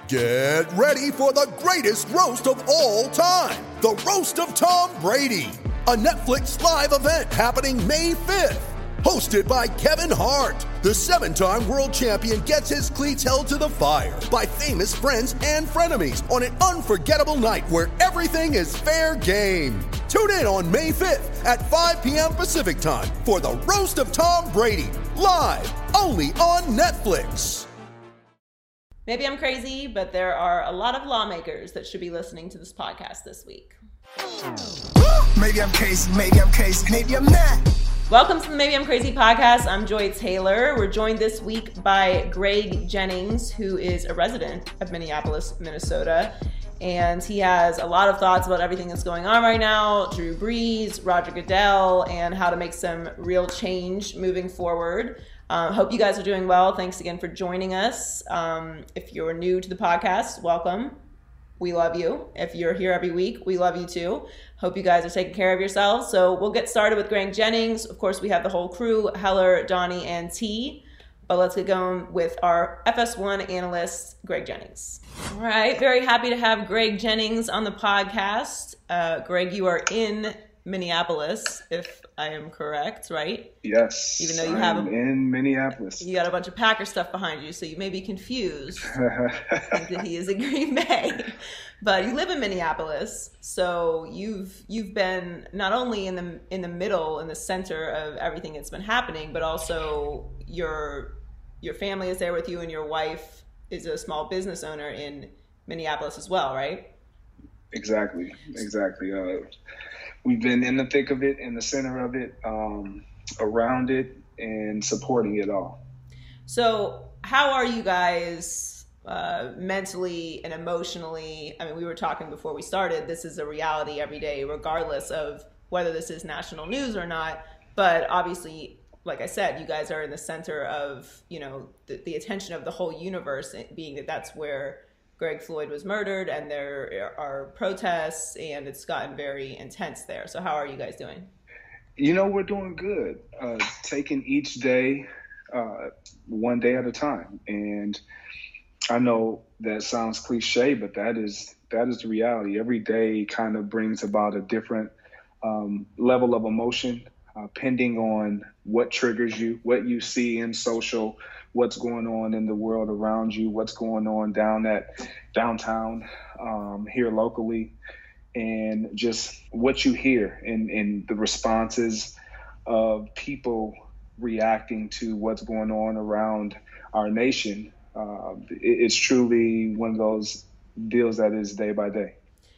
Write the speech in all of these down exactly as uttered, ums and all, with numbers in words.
Get ready for the greatest roast of all time, the Roast of Tom Brady, a Netflix live event happening May fifth. Hosted by Kevin Hart, the seven-time world champion gets his cleats held to the fire by famous friends and frenemies on an unforgettable night where everything is fair game. Tune in on May fifth at five p.m. Pacific time for the Roast of Tom Brady, live only on Netflix. Maybe I'm crazy, but there are a lot of lawmakers that should be listening to this podcast this week. Maybe I'm crazy, maybe I'm crazy, maybe I'm not. Welcome to the Maybe I'm Crazy podcast. I'm Joy Taylor. We're joined this week by Greg Jennings, who is a resident of Minneapolis, Minnesota. And he has a lot of thoughts about everything that's going on right now, Drew Brees, Roger Goodell, and how to make some real change moving forward. Uh, hope you guys are doing well. Thanks again for joining us. Um, if you're new to the podcast, welcome. We love you. If you're here every week, we love you too. Hope you guys are taking care of yourselves. So we'll get started with Greg Jennings. Of course, we have the whole crew, Heller, Donnie, and T. But let's get going with our F S one analyst, Greg Jennings. All right. Very happy to have Greg Jennings on the podcast. Uh, Greg, you are in Minneapolis, if I am correct, right? Yes. Even though you have I'm a, in Minneapolis. You got a bunch of Packer stuff behind you, so you may be confused. Think that he is in Green Bay, but you live in Minneapolis, so you've you've been not only in the in the middle, in the center of everything that's been happening, but also your your family is there with you, and your wife is a small business owner in Minneapolis as well, right? Exactly. Exactly. Uh, We've been in the thick of it, in the center of it, um, around it, and supporting it all. So how are you guys uh, mentally and emotionally? I mean, we were talking before we started, this is a reality every day, regardless of whether this is national news or not. But obviously, like I said, you guys are in the center of, you know, the, the attention of the whole universe, being that that's where Greg Floyd was murdered, and there are protests, and it's gotten very intense there. So how are you guys doing? You know, we're doing good. Uh, taking each day, uh, one day at a time. And I know that sounds cliche, but that is that is the reality. Every day kind of brings about a different um, level of emotion, uh, depending on what triggers you, what you see in social, what's going on in the world around you, what's going on down at downtown, um, here locally, and just what you hear and, and the responses of people reacting to what's going on around our nation. Uh, it, it's truly one of those deals that is day by day.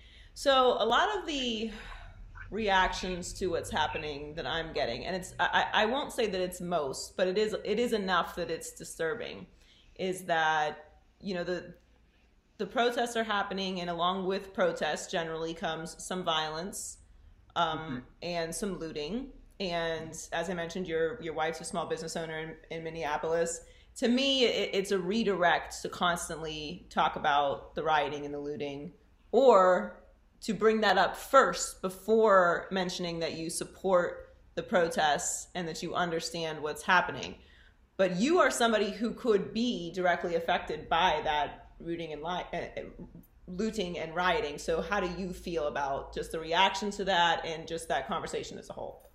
So a lot of the reactions to what's happening that I'm getting, and it's I, I won't say that it's most, but it is it is enough that it's disturbing, is that, you know, the the protests are happening, and along with protests generally comes some violence, um, mm-hmm. and some looting. And as I mentioned, your your wife's a small business owner in, in Minneapolis. To me, it, it's a redirect to constantly talk about the rioting and the looting, or to bring that up first before mentioning that you support the protests and that you understand what's happening. But you are somebody who could be directly affected by that looting and, li- uh, looting and rioting. So how do you feel about just the reaction to that and just that conversation as a whole?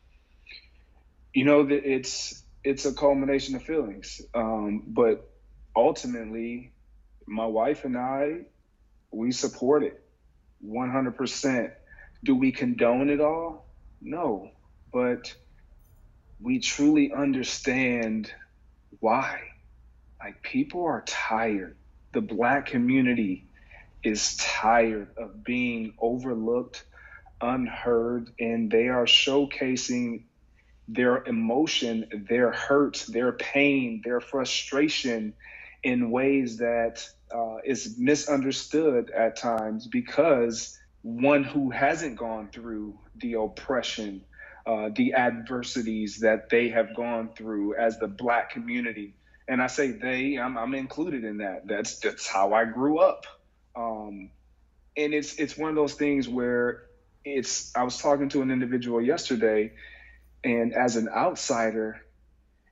You know, it's it's a culmination of feelings. Um, but ultimately, my wife and I, we support it. one hundred percent. Do we condone it all? No, but we truly understand why. Like, people are tired. The Black community is tired of being overlooked, unheard, and they are showcasing their emotion, their hurt, their pain, their frustration in ways that uh, is misunderstood at times, because one who hasn't gone through the oppression, uh, the adversities that they have gone through as the Black community. And I say they, I'm, I'm included in that. That's that's how I grew up. Um, and it's it's one of those things where it's, I was talking to an individual yesterday, and as an outsider,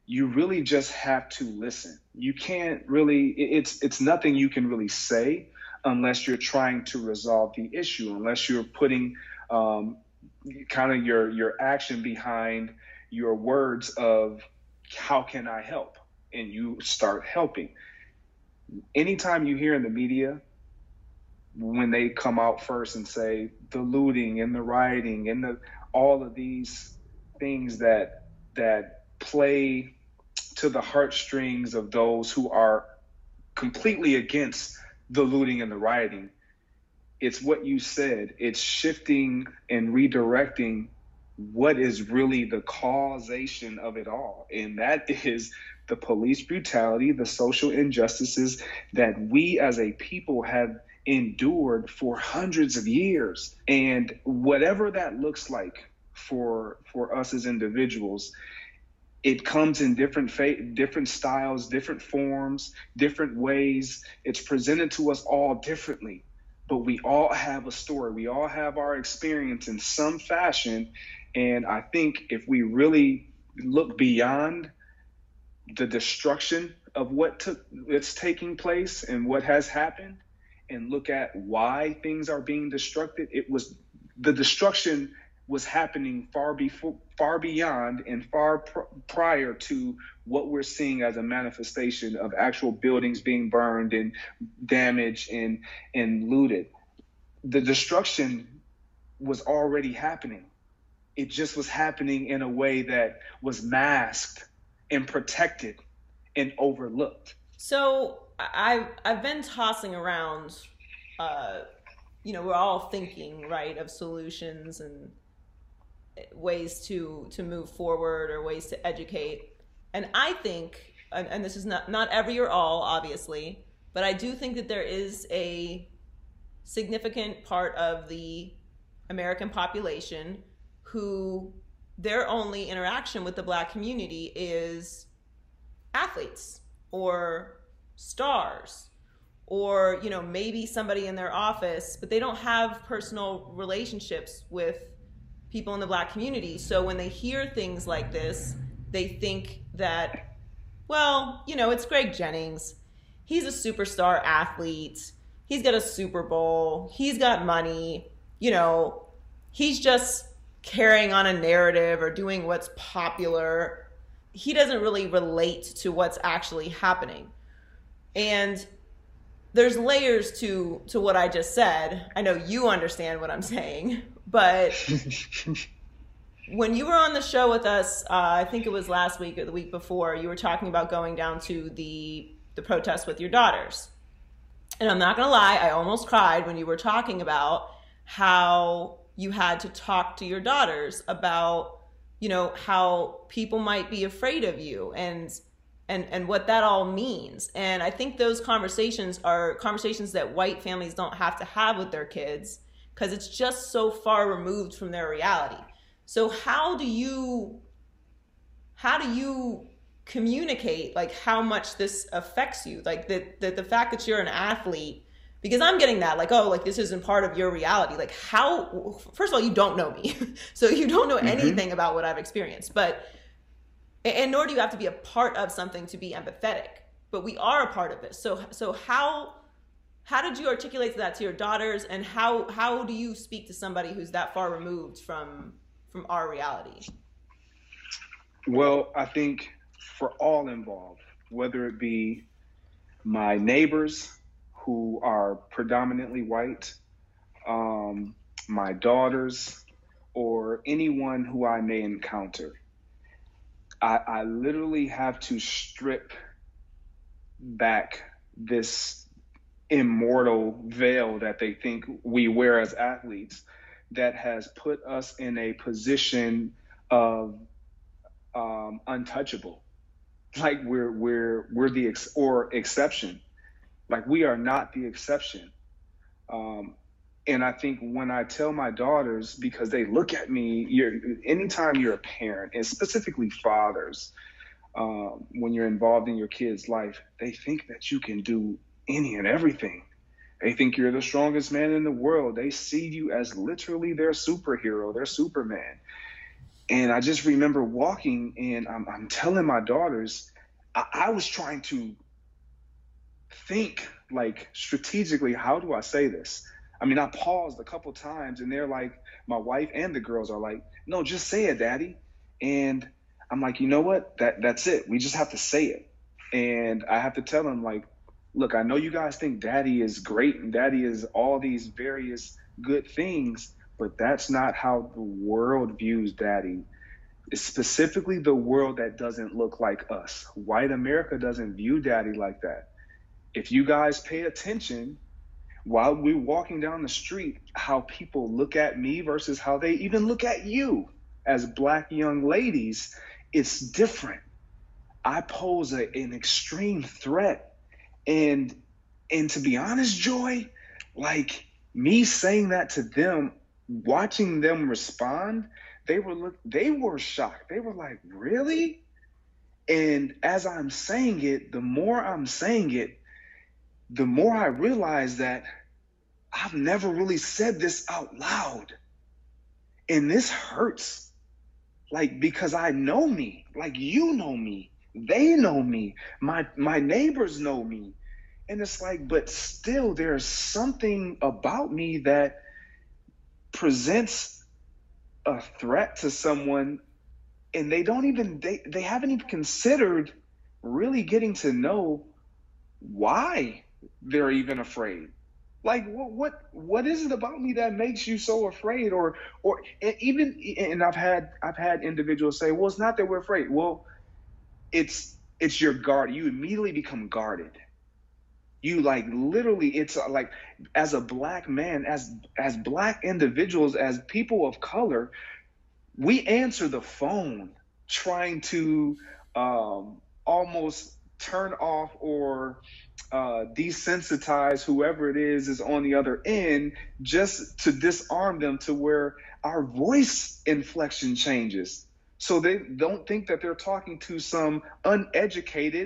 you really just have to listen. You can't really, it's it's nothing you can really say unless you're trying to resolve the issue, unless you're putting um, kind of your your action behind your words of how can I help? And you start helping. Anytime you hear in the media, when they come out first and say the looting and the rioting and the all of these things that that play to the heartstrings of those who are completely against the looting and the rioting, it's what you said. It's shifting and redirecting what is really the causation of it all. And that is the police brutality, the social injustices that we as a people have endured for hundreds of years. And whatever that looks like for for us as individuals, it comes in different fa- different styles, different forms, different ways. It's presented to us all differently, but we all have a story. We all have our experience in some fashion. And I think if we really look beyond the destruction of what took it's taking place and what has happened, and look at why things are being destructed, it was the destruction was happening far before, far beyond and far pr- prior to what we're seeing as a manifestation of actual buildings being burned and damaged and and looted. The destruction was already happening. It just was happening in a way that was masked and protected and overlooked. So I've, I've been tossing around, uh, you know, we're all thinking, right, of solutions and ways to, to move forward or ways to educate. And I think, and, and this is not, not every or all, obviously, but I do think that there is a significant part of the American population who their only interaction with the Black community is athletes or stars or, you know, maybe somebody in their office, but they don't have personal relationships with people in the Black community. So when they hear things like this, they think that, well, you know, it's Greg Jennings. He's a superstar athlete. He's got a Super Bowl. He's got money. You know, he's just carrying on a narrative or doing what's popular. He doesn't really relate to what's actually happening. And there's layers to to what I just said. I know you understand what I'm saying, but when you were on the show with us, uh, I think it was last week or the week before, you were talking about going down to the the protest with your daughters. And I'm not gonna lie, I almost cried when you were talking about how you had to talk to your daughters about, you know, how people might be afraid of you and and and what that all means. And I think those conversations are conversations that white families don't have to have with their kids because it's just so far removed from their reality. So how do you how do you communicate like how much this affects you? Like the the, the fact that you're an athlete, because I'm getting that, like, oh, like this isn't part of your reality. Like how, first of all, you don't know me. So you don't know mm-hmm. anything about what I've experienced, but, and nor do you have to be a part of something to be empathetic, but we are a part of this. So, so how, how did you articulate that to your daughters, and how, how do you speak to somebody who's that far removed from, from our reality? Well, I think for all involved, whether it be my neighbors who are predominantly white, um, my daughters, or anyone who I may encounter, I, I literally have to strip back this immortal veil that they think we wear as athletes that has put us in a position of um, untouchable. Like we're we're we're the ex- or exception. Like we are not the exception. Um, and I think when I tell my daughters, because they look at me, you're, anytime you're a parent, and specifically fathers, um, when you're involved in your kid's life, they think that you can do any and everything. They think you're the strongest man in the world. They see you as literally their superhero, their Superman. And I just remember walking, and I'm, I'm telling my daughters, I, I was trying to think like strategically, how do I say this? I mean, I paused a couple times, and they're like, my wife and the girls are like, no, just say it, Daddy. And I'm like, you know what? That that's it. We just have to say it. And I have to tell them, like, look, I know you guys think Daddy is great and Daddy is all these various good things, but that's not how the world views Daddy. It's specifically the world that doesn't look like us. White America doesn't view Daddy like that. If you guys pay attention while we're walking down the street, how people look at me versus how they even look at you as Black young ladies, it's different. I pose a, an extreme threat. And and to be honest, Joy, like me saying that to them, watching them respond, they were they were shocked. They were like, really? And as I'm saying it, the more I'm saying it, the more I realize that I've never really said this out loud. And this hurts. Like, because I know me, like you know me, they know me, my my neighbors know me. And it's like, but still there's something about me that presents a threat to someone, and they don't even, they, they haven't even considered really getting to know why they're even afraid. Like, what, what, what is it about me that makes you so afraid? Or, or even, and I've had, I've had individuals say, well, it's not that we're afraid. Well, it's, it's your guard. You immediately become guarded. You like literally, it's like, as a Black man, as, as Black individuals, as people of color, we answer the phone trying to um, almost turn off or uh, desensitize whoever it is is on the other end, just to disarm them, to where our voice inflection changes. So they don't think that they're talking to some uneducated,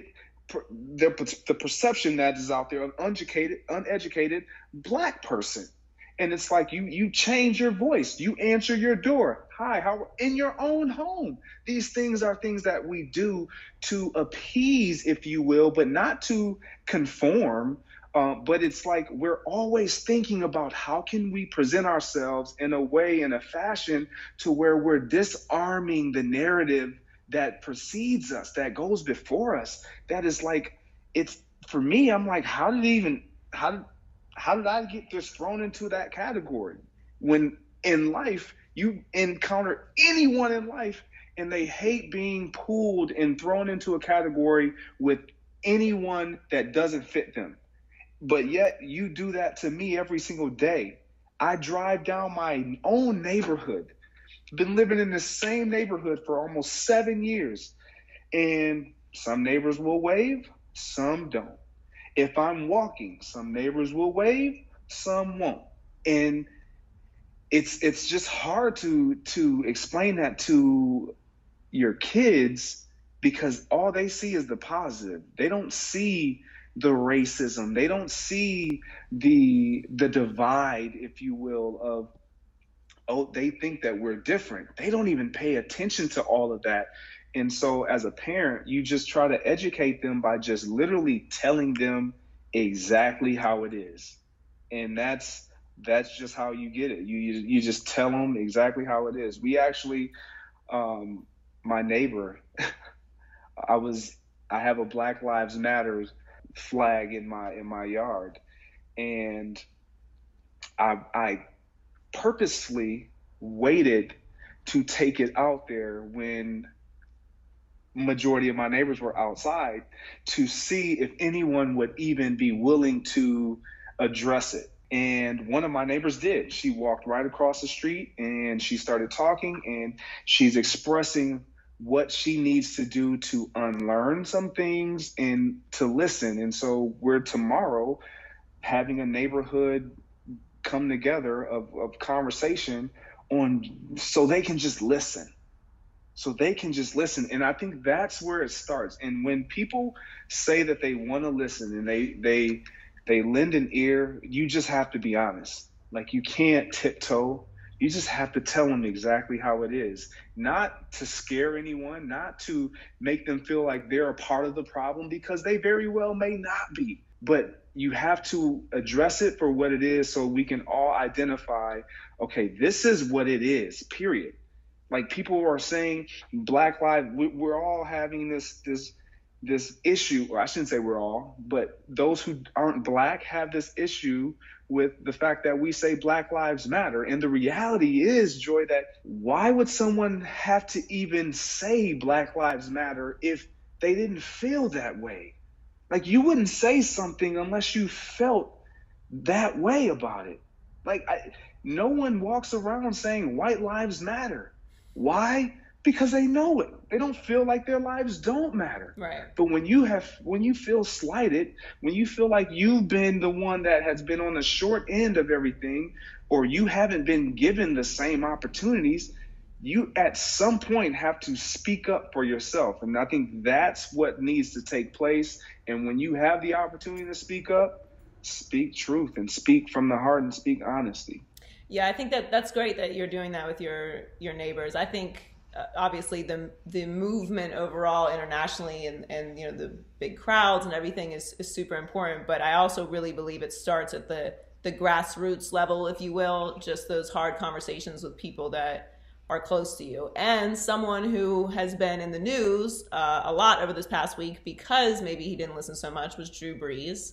the, the perception that is out there, an uneducated, uneducated Black person. And it's like you you change your voice, you answer your door, hi, how, in your own home. These things are things that we do to appease, if you will, but not to conform. Uh, but it's like we're always thinking about how can we present ourselves in a way, in a fashion, to where we're disarming the narrative that precedes us, that goes before us. That is like, it's, for me, I'm like, how did it even, how did, how did I get just thrown into that category? When in life, you encounter anyone in life and they hate being pulled and thrown into a category with anyone that doesn't fit them. But yet you do that to me every single day. I drive down my own neighborhood, been living in the same neighborhood for almost seven years. And some neighbors will wave, some don't. If I'm walking, some neighbors will wave, some won't. And it's it's just hard to to explain that to your kids, because all they see is the positive. They don't see the racism. They don't see the the divide, if you will, of, oh, they think that we're different. They don't even pay attention to all of that. And so as a parent, you just try to educate them by just literally telling them exactly how it is. And that's that's just how you get it. You you, you just tell them exactly how it is. We actually, um, my neighbor, I was I have a Black Lives Matter flag in my in my yard, and I I purposely waited to take it out there when majority of my neighbors were outside, to see if anyone would even be willing to address it. And one of my neighbors did. She walked right across the street and she started talking, and she's expressing what she needs to do to unlearn some things and to listen. And so we're tomorrow having a neighborhood come together of, of conversation on, so they can just listen. So they can just listen. And I think that's where it starts. And when people say that they want to listen and they they they lend an ear, you just have to be honest. Like, you can't tiptoe. You just have to tell them exactly how it is, not to scare anyone, not to make them feel like they're a part of the problem, because they very well may not be. But you have to address it for what it is so we can all identify, okay, this is what it is, period. Like, people are saying Black Lives, we're all having this this this issue, or I shouldn't say we're all, but those who aren't Black have this issue with the fact that we say Black Lives Matter. And the reality is, Joy, that why would someone have to even say Black Lives Matter if they didn't feel that way? Like, you wouldn't say something unless you felt that way about it. Like, I, no one walks around saying white lives matter. Why? Because they know it. They don't feel like their lives don't matter. Right. But when you have, when you feel slighted, when you feel like you've been the one that has been on the short end of everything, or you haven't been given the same opportunities, you at some point have to speak up for yourself. And I think that's what needs to take place. And when you have the opportunity to speak up, speak truth and speak from the heart and speak honesty. Yeah, I think that that's great that you're doing that with your your neighbors. I think uh, obviously the the movement overall internationally and, and you know the big crowds and everything is, is super important. But I also really believe it starts at the the grassroots level, if you will, just those hard conversations with people that are close to you. And someone who has been in the news uh, a lot over this past week because maybe he didn't listen so much was Drew Brees.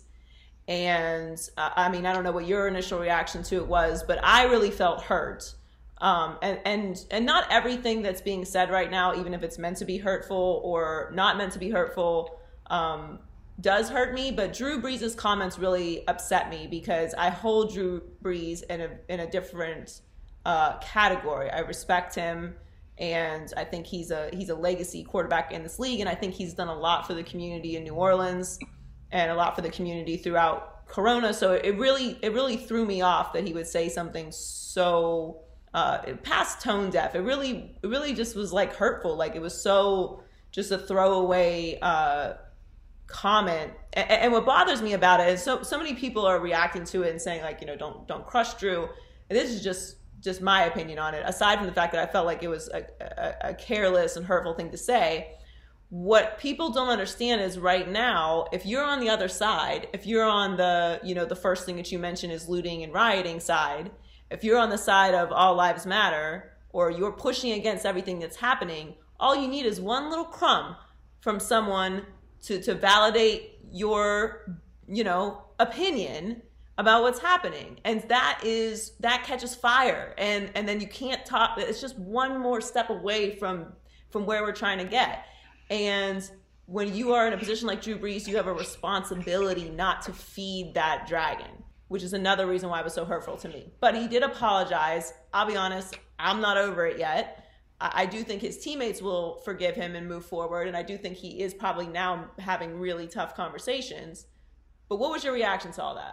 And uh, I mean, I don't know what your initial reaction to it was, but I really felt hurt. Um, and, and, and not everything that's being said right now, even if it's meant to be hurtful or not meant to be hurtful, um, does hurt me. But Drew Brees' comments really upset me because I hold Drew Brees in a, in a different uh, category. I respect him. And I think he's a, he's a legacy quarterback in this league. And I think he's done a lot for the community in New Orleans and a lot for the community throughout Corona. So it really, it really threw me off that he would say something so uh, past tone deaf. It really, it really just was like hurtful. Like, it was so just a throwaway uh, comment. And, and what bothers me about it is so, so many people are reacting to it and saying, like, you know, don't, don't crush Drew. And this is just, just my opinion on it. Aside from the fact that I felt like it was a, a, a careless and hurtful thing to say. What people don't understand is right now, if you're on the other side, if you're on the, you know, the first thing that you mentioned is looting and rioting side, if you're on the side of all lives matter, or you're pushing against everything that's happening, all you need is one little crumb from someone to, to validate your, you know, opinion about what's happening. And that is, that catches fire. And, and then you can't talk, it's just one more step away from, from where we're trying to get. And when you are in a position like Drew Brees, you have a responsibility not to feed that dragon, which is another reason why it was so hurtful to me. But he did apologize. I'll be honest, I'm not over it yet. I do think his teammates will forgive him and move forward. And I do think he is probably now having really tough conversations. But what was your reaction to all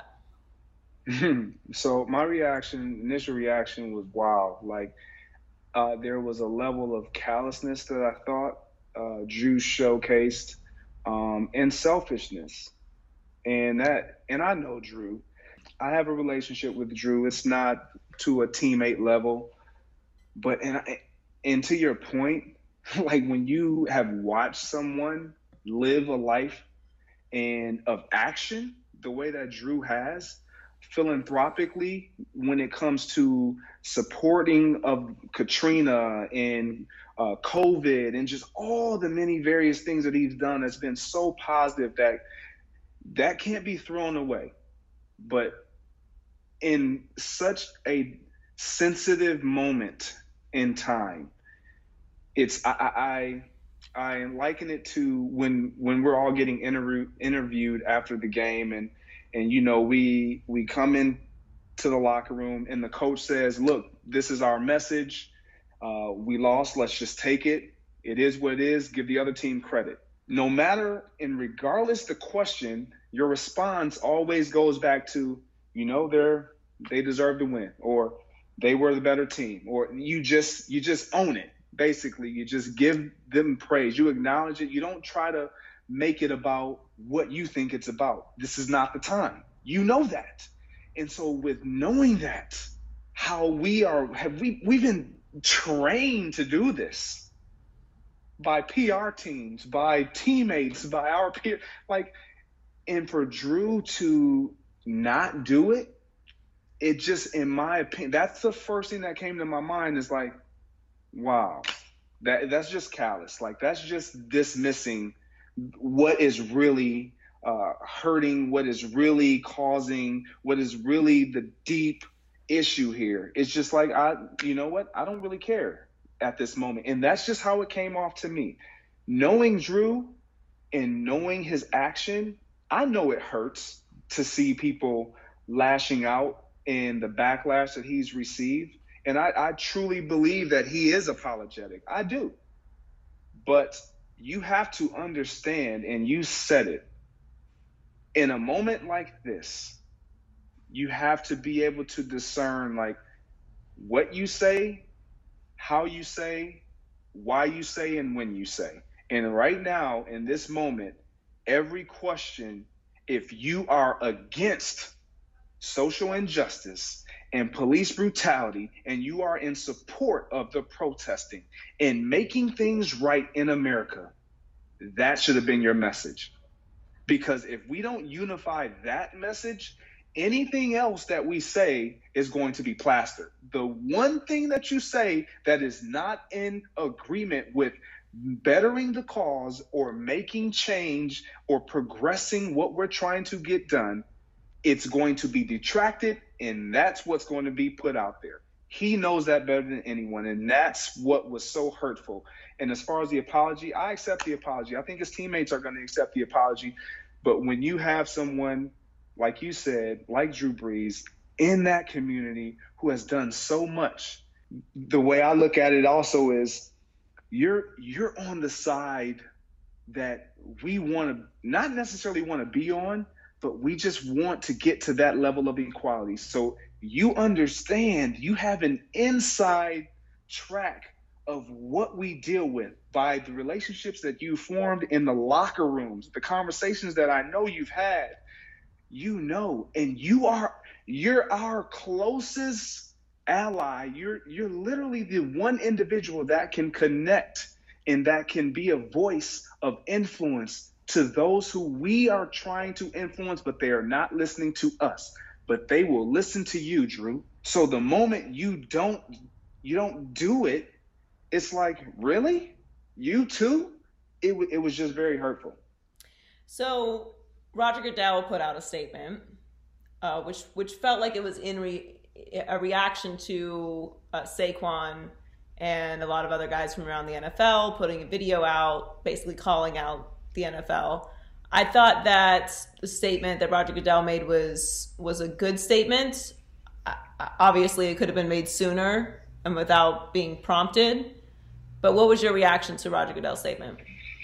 that? So my reaction, initial reaction was wow. Like uh, there was a level of callousness that I thought Uh, Drew showcased, um, and selfishness, and that, and I know Drew. I have a relationship with Drew. It's not to a teammate level, but and I, and to your point, like when you have watched someone live a life and of action the way that Drew has, philanthropically, when it comes to supporting of Katrina and Uh, COVID and just all the many various things that he's done has been so positive that that can't be thrown away. But in such a sensitive moment in time, it's I I, I liken it to when when we're all getting interview, interviewed after the game and and you know we we come in to the locker room and the coach says, look, this is our message. Uh, we lost. Let's just take it. It is what it is. Give the other team credit. No matter and regardless the question, your response always goes back to, you know, they're they deserve to win, or they were the better team, or you just you just own it. Basically, you just give them praise. You acknowledge it. You don't try to make it about what you think it's about. This is not the time. You know that. And so with knowing that, how we are, have we, we've been trained to do this by P R teams, by teammates, by our peers. Like, and for Drew to not do it, it just, in my opinion, that's the first thing that came to my mind is like, wow, that that's just callous. Like, that's just dismissing what is really uh, hurting, what is really causing, what is really the deep issue here. It's just like, I, you know what? I don't really care at this moment. And that's just how it came off to me. Knowing Drew and knowing his action, I know it hurts to see people lashing out and the backlash that he's received. And I, I truly believe that he is apologetic. I do. But you have to understand, and you said it, in a moment like this, you have to be able to discern, like, what you say, how you say, why you say, and when you say. And right now, in this moment, every question, if you are against social injustice and police brutality, and you are in support of the protesting and making things right in America, that should have been your message. Because if we don't unify that message, anything else that we say is going to be plastered. The one thing that you say that is not in agreement with bettering the cause or making change or progressing what we're trying to get done, it's going to be detracted, and that's what's going to be put out there. He knows that better than anyone, and that's what was so hurtful. And as far as the apology, I accept the apology. I think his teammates are going to accept the apology. But when you have someone, like you said, like Drew Brees, in that community who has done so much, the way I look at it also is you're you're on the side that we want to not necessarily want to be on, but we just want to get to that level of equality. So you understand, you have an inside track of what we deal with by the relationships that you formed in the locker rooms, the conversations that I know you've had, you know, and you are, you're our closest ally. You're, you're literally the one individual that can connect and that can be a voice of influence to those who we are trying to influence, but they are not listening to us, but they will listen to you, Drew. So the moment you don't, you don't do it, it's like, really? You too? It, it was just very hurtful. So Roger Goodell put out a statement, uh, which which felt like it was in re, a reaction to uh, Saquon and a lot of other guys from around the N F L putting a video out, basically calling out the N F L. I thought that the statement that Roger Goodell made was was a good statement. Uh, obviously, it could have been made sooner and without being prompted. But what was your reaction to Roger Goodell's statement?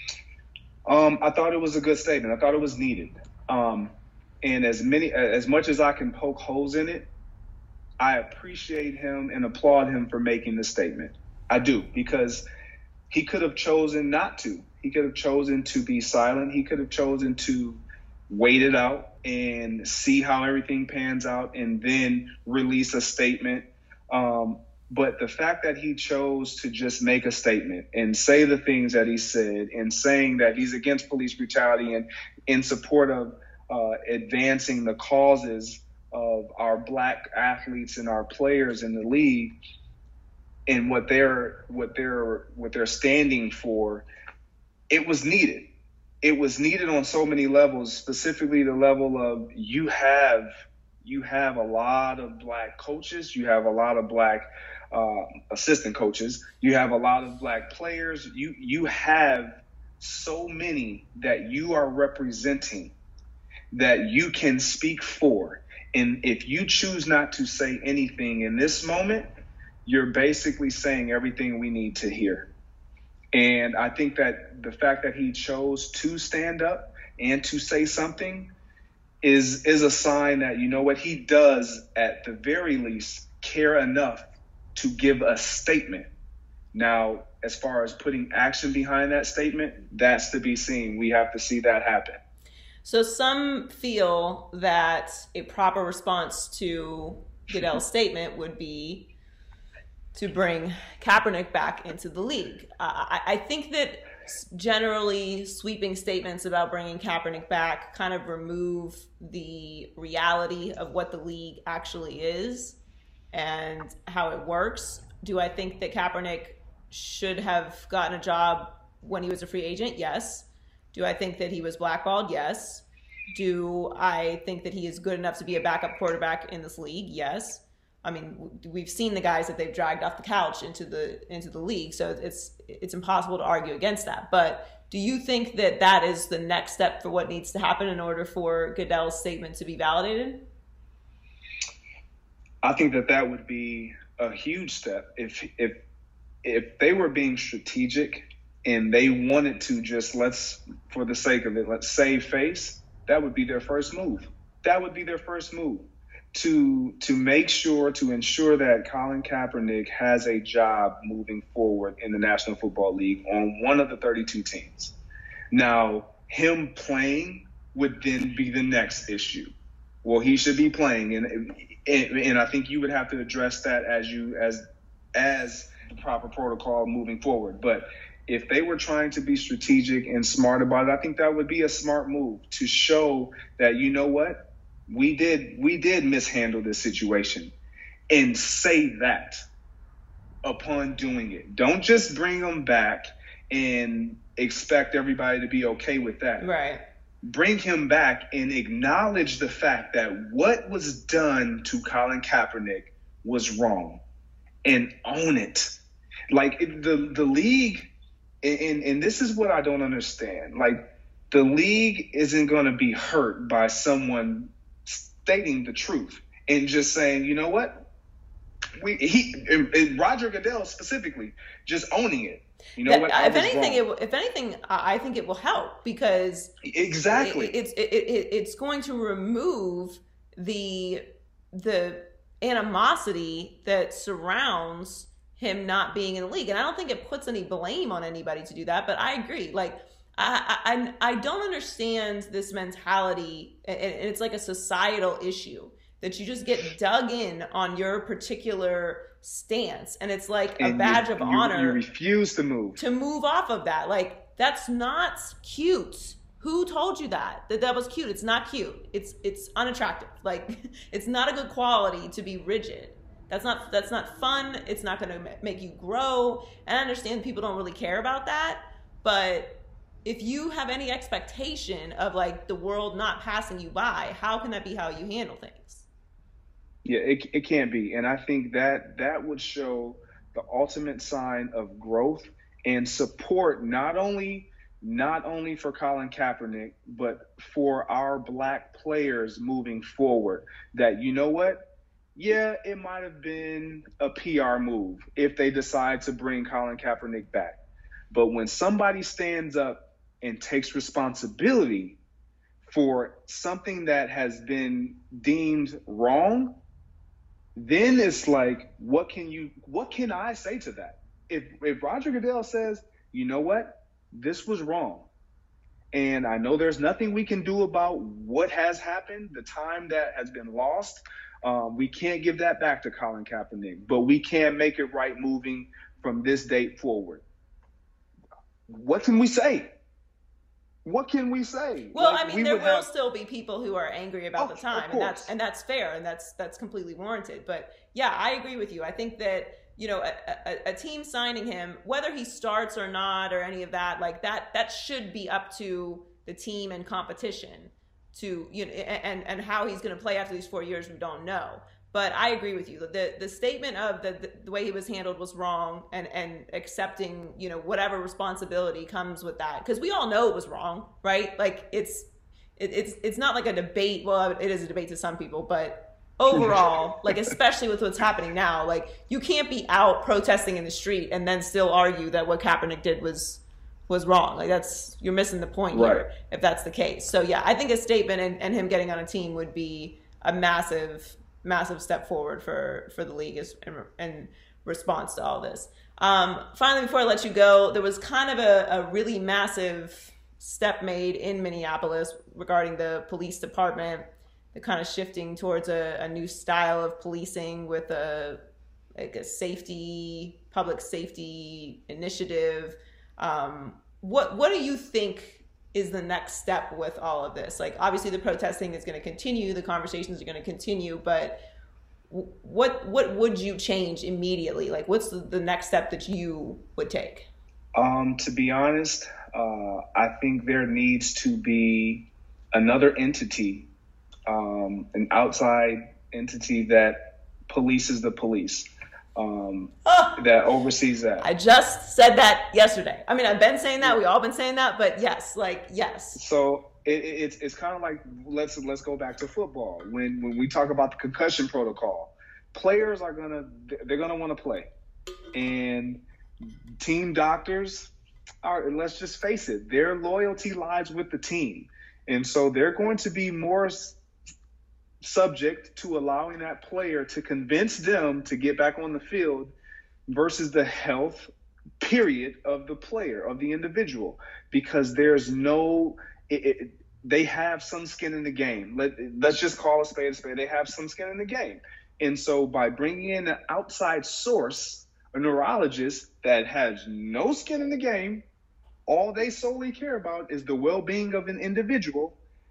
Um, I thought it was a good statement. I thought it was needed. Um, and as many, as much as I can poke holes in it, I appreciate him and applaud him for making the statement. I do, because he could have chosen not to. He could have chosen to be silent. He could have chosen to wait it out and see how everything pans out and then release a statement. Um, But the fact that he chose to just make a statement and say the things that he said, and saying that he's against police brutality and in support of uh, advancing the causes of our black athletes and our players in the league, and what they're what they're what they're standing for, it was needed. It was needed on so many levels, specifically the level of you have you have a lot of black coaches, you have a lot of black Uh, assistant coaches, you have a lot of black players, you you have so many that you are representing that you can speak for. And if you choose not to say anything in this moment, you're basically saying everything we need to hear. And I think that the fact that he chose to stand up and to say something is is a sign that, you know what, he does at the very least care enough to give a statement. Now, as far as putting action behind that statement, that's to be seen. We have to see that happen. So some feel that a proper response to Goodell's statement would be to bring Kaepernick back into the league. Uh, I, I think that generally sweeping statements about bringing Kaepernick back kind of remove the reality of what the league actually is and how it works. Do I think that Kaepernick should have gotten a job when he was a free agent? Yes. Do I think that he was blackballed? Yes. Do I think that he is good enough to be a backup quarterback in this league? Yes. I mean, we've seen the guys that they've dragged off the couch into the into the league, so it's it's impossible to argue against that. But do you think that that is the next step for what needs to happen in order for Goodell's statement to be validated? I think that that would be a huge step if if if they were being strategic and they wanted to just let's, for the sake of it, let's save face. That would be their first move. That would be their first move. To to make sure, to ensure that Colin Kaepernick has a job moving forward in the National Football League on one of the thirty-two teams. Now, him playing would then be the next issue. Well, he should be playing, and and, and I think you would have to address that as you as as the proper protocol moving forward. But if they were trying to be strategic and smart about it, I think that would be a smart move to show that, you know what? We did we did mishandle this situation, and say that upon doing it. Don't just bring them back and expect everybody to be okay with that. Right. Bring him back and acknowledge the fact that what was done to Colin Kaepernick was wrong, and own it. Like the the league, and, and this is what I don't understand. Like the league isn't going to be hurt by someone stating the truth and just saying, you know what, we he and, and Roger Goodell specifically just owning it. You know that, what? If anything, it, if anything, I think it will help because exactly it, it's it, it, it's going to remove the the animosity that surrounds him not being in the league, and I don't think it puts any blame on anybody to do that. But I agree, like. I, I I don't understand this mentality, and it's like a societal issue that you just get dug in on your particular stance, and it's like a and badge you, of you, honor. You refuse to move. To move off of that. Like, that's not cute. Who told you that? That that was cute. It's not cute. It's it's unattractive. Like, it's not a good quality to be rigid. That's not that's not fun. It's not going to make you grow. And I understand people don't really care about that, but if you have any expectation of like the world not passing you by, how can that be how you handle things? Yeah, it it can't be. And I think that that would show the ultimate sign of growth and support, not only not only for Colin Kaepernick, but for our black players moving forward. That, you know what? Yeah, it might have been a P R move if they decide to bring Colin Kaepernick back. But when somebody stands up and takes responsibility for something that has been deemed wrong, then it's like, what can you, what can I say to that? If if Roger Goodell says, you know what, this was wrong, and I know there's nothing we can do about what has happened, the time that has been lost, um, we can't give that back to Colin Kaepernick, but we can make it right moving from this date forward. What can we say? What can we say? Well, like, I mean, we there will have... still be people who are angry about oh, the time, and that's and that's fair, and that's that's completely warranted. But yeah, I agree with you. I think that, you know, a, a, a team signing him, whether he starts or not, or any of that, like that, that should be up to the team and competition to, you know, and and how he's going to play after these four years, we don't know. But I agree with you. The the statement of the, the the way he was handled was wrong, and and accepting, you know, whatever responsibility comes with that, because we all know it was wrong, right? Like it's it, it's it's not like a debate. Well, it is a debate to some people, but overall, like especially with what's happening now, like you can't be out protesting in the street and then still argue that what Kaepernick did was was wrong. Like that's, you're missing the point right here if that's the case. So yeah, I think a statement and, and him getting on a team would be a massive. massive step forward for, for the league is in, in response to all this. Um, finally, before I let you go, there was kind of a, a really massive step made in Minneapolis regarding the police department. kind of shifting towards a, a new style of policing with a like a safety, public safety initiative. Um, what what do you think is the next step with all of this? Like, obviously the protesting is going to continue, the conversations are going to continue, but what what would you change immediately? Like, what's the, the next step that you would take? Um, to be honest, uh, I think there needs to be another entity, um, an outside entity that polices the police, um, oh, that oversees that. I just said that yesterday. I mean, I've been saying that. We all been saying that, but yes, like, yes. So it, it's it's kind of like, let's let's go back to football. When when we talk about the concussion protocol, players are gonna they're gonna want to play, and team doctors are, let's just face it, their loyalty lies with the team. And so they're going to be more s- subject to allowing that player to convince them to get back on the field versus the health period of the player, of the individual, because there's no, it, it, they have some skin in the game. Let, let's just call a spade a spade. They have some skin in the game. And so by bringing in an outside source, a neurologist that has no skin in the game, all they solely care about is the well-being of an individual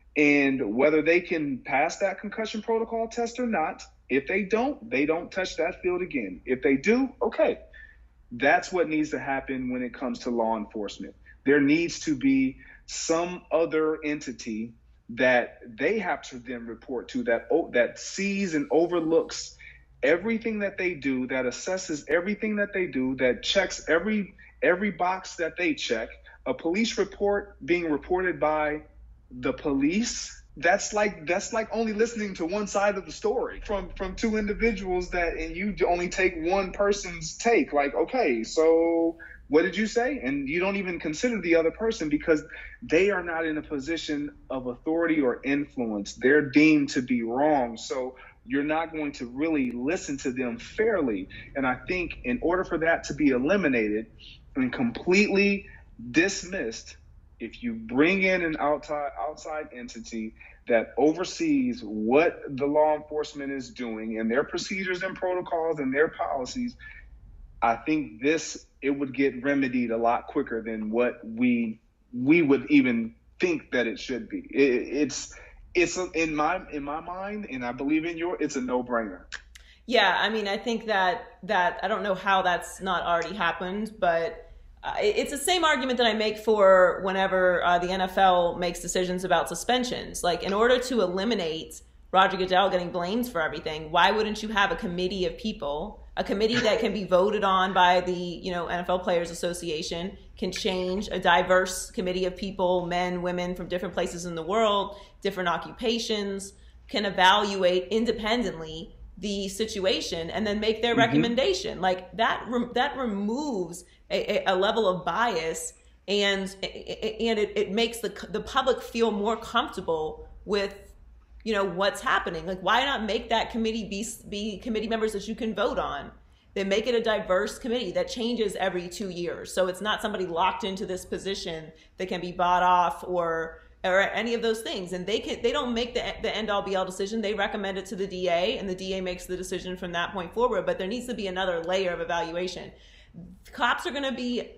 and whether they can pass that concussion protocol test or not. If they don't, they don't touch that field again. If they do, okay. That's what needs to happen when it comes to law enforcement. There needs to be some other entity that they have to then report to, that that sees and overlooks everything that they do, that assesses everything that they do, that checks every every box that they check. A police report being reported by the police, that's like that's like only listening to one side of the story from from two individuals, that and you only take one person's take. Like, okay, so what did you say? And you don't even consider the other person because they are not in a position of authority or influence. They're deemed to be wrong. So you're not going to really listen to them fairly. And I think in order for that to be eliminated and completely dismissed, if you bring in an outside outside entity that oversees what the law enforcement is doing and their procedures and protocols and their policies, I think this it would get remedied a lot quicker than what we we would even think that it should be. It, it's it's a, in my in my mind, and I believe in your, it's a no-brainer. Yeah, I mean, I think that that I don't know how that's not already happened, but uh, it's the same argument that I make for whenever uh, the N F L makes decisions about suspensions. Like, in order to eliminate Roger Goodell getting blamed for everything, why wouldn't you have a committee of people, a committee that can be voted on by the, you know, N F L Players Association, can change, a diverse committee of people, men, women from different places in the world, different occupations, can evaluate independently the situation and then make their mm-hmm. recommendation. Like, that re- that removes a, a level of bias, and and it, it makes the the public feel more comfortable with, you know, what's happening. Like, why not make that committee be be committee members that you can vote on? Then make it a diverse committee that changes every two years. So it's not somebody locked into this position that can be bought off or or any of those things. And they can they don't make the the end all be all decision. They recommend it to the D A, and the D A makes the decision from that point forward. But there needs to be another layer of evaluation. Cops are going to be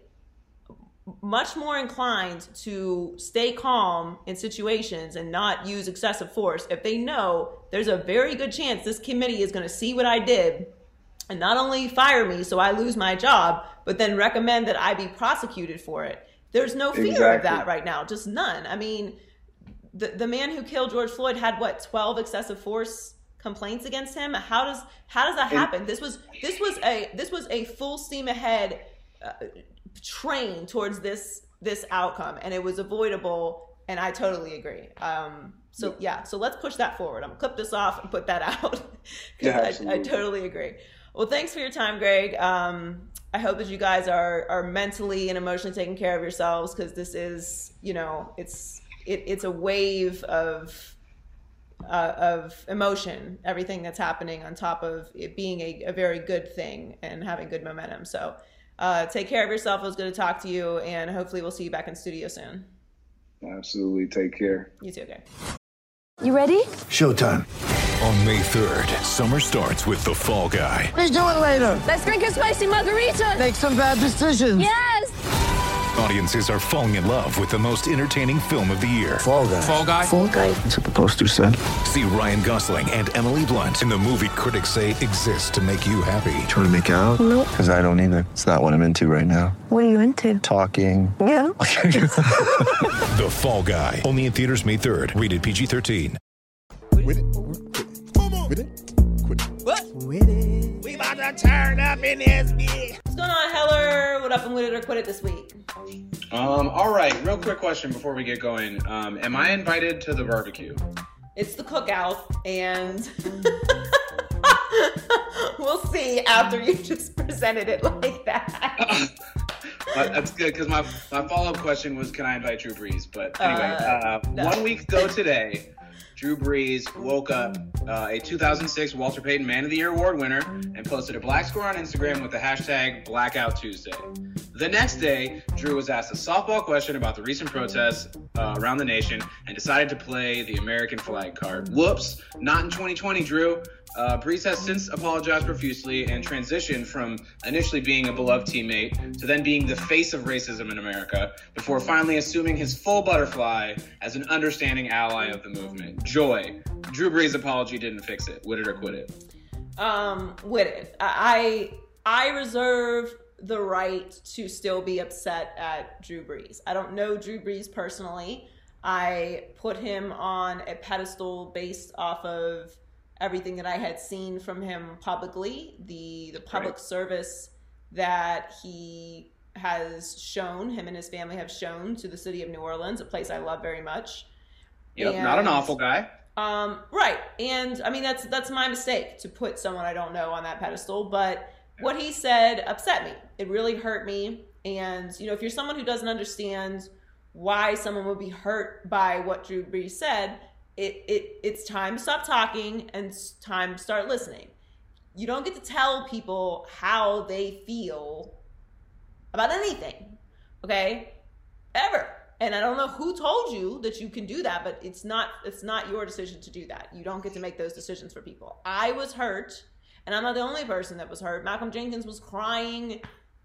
much more inclined to stay calm in situations and not use excessive force if they know there's a very good chance this committee is going to see what I did and not only fire me so I lose my job, but then recommend that I be prosecuted for it. There's no fear exactly. of that right now, just none. I mean, the the man who killed George Floyd had what, twelve excessive force complaints against him? How does how does that happen? This was this was a this was a full steam ahead uh, train towards this this outcome, and it was avoidable, and I totally agree. Um, so yeah, so let's push that forward. I'm gonna clip this off and put that out because yeah, I, I totally agree. Well, thanks for your time, Greg. Um, I hope that you guys are are mentally and emotionally taking care of yourselves, because this is, you know, it's it, it's a wave of uh, of emotion, everything that's happening on top of it being a, a very good thing and having good momentum. So uh, take care of yourself. It was good to talk to you, and hopefully we'll see you back in studio soon. Absolutely. Take care. You too, okay. You ready? Showtime. On May third, summer starts with The Fall Guy. Let's do it later. Let's drink a spicy margarita. Make some bad decisions. Yes. Audiences are falling in love with the most entertaining film of the year. Fall Guy. Fall Guy. Fall guy. That's what the poster said. See Ryan Gosling and Emily Blunt in the movie critics say exists to make you happy. Trying to make it out? Nope. Because I don't either. It's not what I'm into right now. What are you into? Talking. Yeah. The Fall Guy. Only in theaters May third. Rated P G thirteen. With it. With it. Quit it. What? With it. We about to turn up in this bitch. What's going on, Heller? What up and with it or quit it this week? Um, all right, real quick question before we get going. Um, am I invited to the barbecue? It's the cookout, and we'll see after you just presented it like that. But that's good, because my, my follow-up question was, can I invite Drew Brees? But anyway, Uh, uh, no. one week ago today, Drew Brees woke up uh, a two thousand six Walter Payton Man of the Year Award winner and posted a black square on Instagram with the hashtag Blackout Tuesday. The next day, Drew was asked a softball question about the recent protests uh, around the nation and decided to play the American flag card. Whoops, not in twenty twenty, Drew. Uh, Brees has since apologized profusely and transitioned from initially being a beloved teammate to then being the face of racism in America before finally assuming his full butterfly as an understanding ally of the movement. Joy. Drew Brees' apology didn't fix it. With it or quit it. Um, with it. I I reserve the right to still be upset at Drew Brees. I don't know Drew Brees personally. I put him on a pedestal based off of everything that I had seen from him publicly, the the public right. service that he has shown, him and his family have shown to the city of New Orleans, a place I love very much. Yep, and, not an awful guy. Um, right. And I mean, that's that's my mistake to put someone I don't know on that pedestal, but what he said upset me. It really hurt me. And, you know, if you're someone who doesn't understand why someone would be hurt by what Drew Brees said, it, it it's time to stop talking and it's time to start listening. You don't get to tell people how they feel about anything, okay? Ever. And I don't know who told you that you can do that, but it's not it's not your decision to do that. You don't get to make those decisions for people. I was hurt. And I'm not the only person that was hurt. Malcolm Jenkins was crying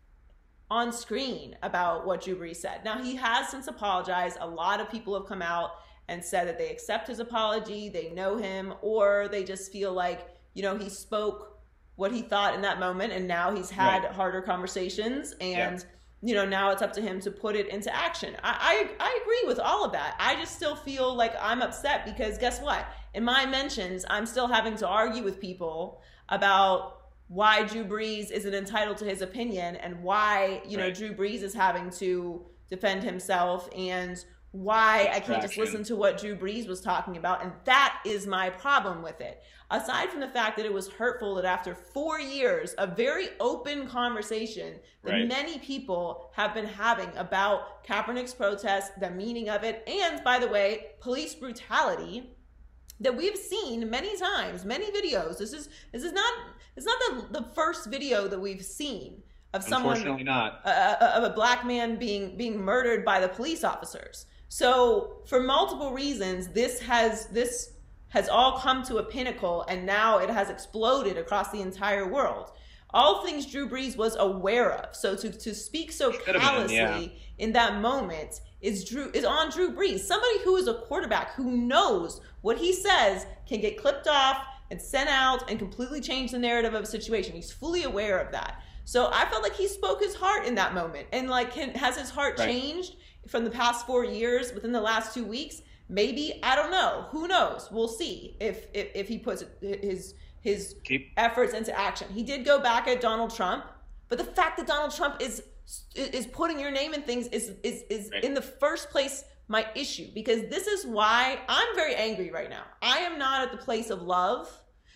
on screen about what Drew Brees said. Now, he has since apologized. A lot of people have come out and said that they accept his apology, they know him, or they just feel like, you know, he spoke what he thought in that moment, and now he's had right. harder conversations, and, yeah. you know, now it's up to him to put it into action. I, I, I agree with all of that. I just still feel like I'm upset because guess what? In my mentions, I'm still having to argue with people about why Drew Brees isn't entitled to his opinion and why, you know, right. Drew Brees is having to defend himself and why I can't just listen to what Drew Brees was talking about. And that is my problem with it. Aside from the fact that it was hurtful that after four years of very open conversation that right. many people have been having about Kaepernick's protest, the meaning of it, and by the way, police brutality, that we've seen many times, many videos. This is this is not it's not the, the first video that we've seen of someone, unfortunately not, uh, of a black man being being murdered by the police officers. So for multiple reasons, this has this has all come to a pinnacle, and now it has exploded across the entire world. All things Drew Brees was aware of. So to to speak so callously yeah. in that moment is Drew is on Drew Brees, somebody who is a quarterback who knows what he says can get clipped off and sent out and completely change the narrative of a situation. He's fully aware of that. So I felt like he spoke his heart in that moment, and like can, has his heart right. changed from the past four years within the last two weeks? Maybe, I don't know. Who knows? We'll see if if, if he puts his his Keep. efforts into action. He did go back at Donald Trump, but the fact that Donald Trump is is putting your name in things is is is right. in the first place my issue, because this is why I'm very angry right now. I am not at the place of love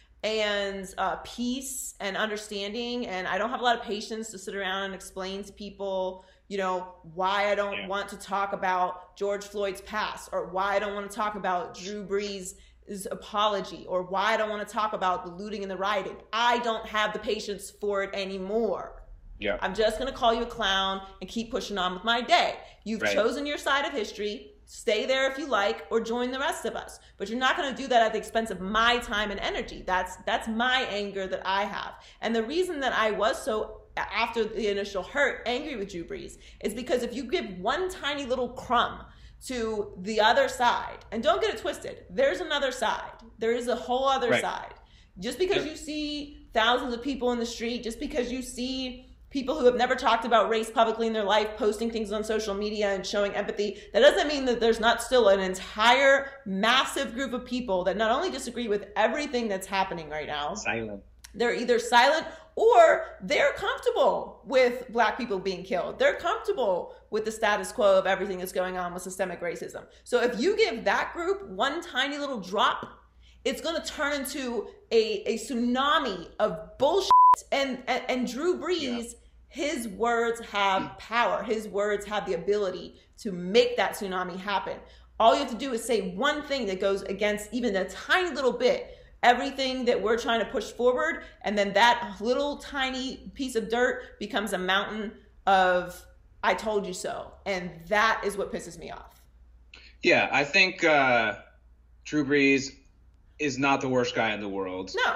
and uh, peace and understanding, and I don't have a lot of patience to sit around and explain to people, you know, why I don't yeah. want to talk about George Floyd's past, or why I don't want to talk about Drew Brees' apology, or why I don't want to talk about the looting and the rioting. I don't have the patience for it anymore. Yeah. I'm just going to call you a clown and keep pushing on with my day. You've right. chosen your side of history. stay there if you like, or join the rest of us. But you're not going to do that at the expense of my time and energy. That's that's my anger that I have. And the reason that I was so, after the initial hurt, angry with Drew Brees is because if you give one tiny little crumb to the other side, and don't get it twisted, there's another side. There is a whole other right. side. Just because you see thousands of people in the street, just because you see people who have never talked about race publicly in their life posting things on social media and showing empathy, that doesn't mean that there's not still an entire massive group of people that not only disagree with everything that's happening right now, silent. They're either silent or they're comfortable with black people being killed. They're comfortable with the status quo of everything that's going on with systemic racism. So if you give that group one tiny little drop, it's going to turn into a, a tsunami of bullshit. And, and, and Drew Brees, yeah. his words have power. His words have the ability to make that tsunami happen. All you have to do is say one thing that goes against even a tiny little bit, everything that we're trying to push forward, and then that little tiny piece of dirt becomes a mountain of I told you so. And that is what pisses me off. Yeah, I think uh, Drew Brees is not the worst guy in the world. No.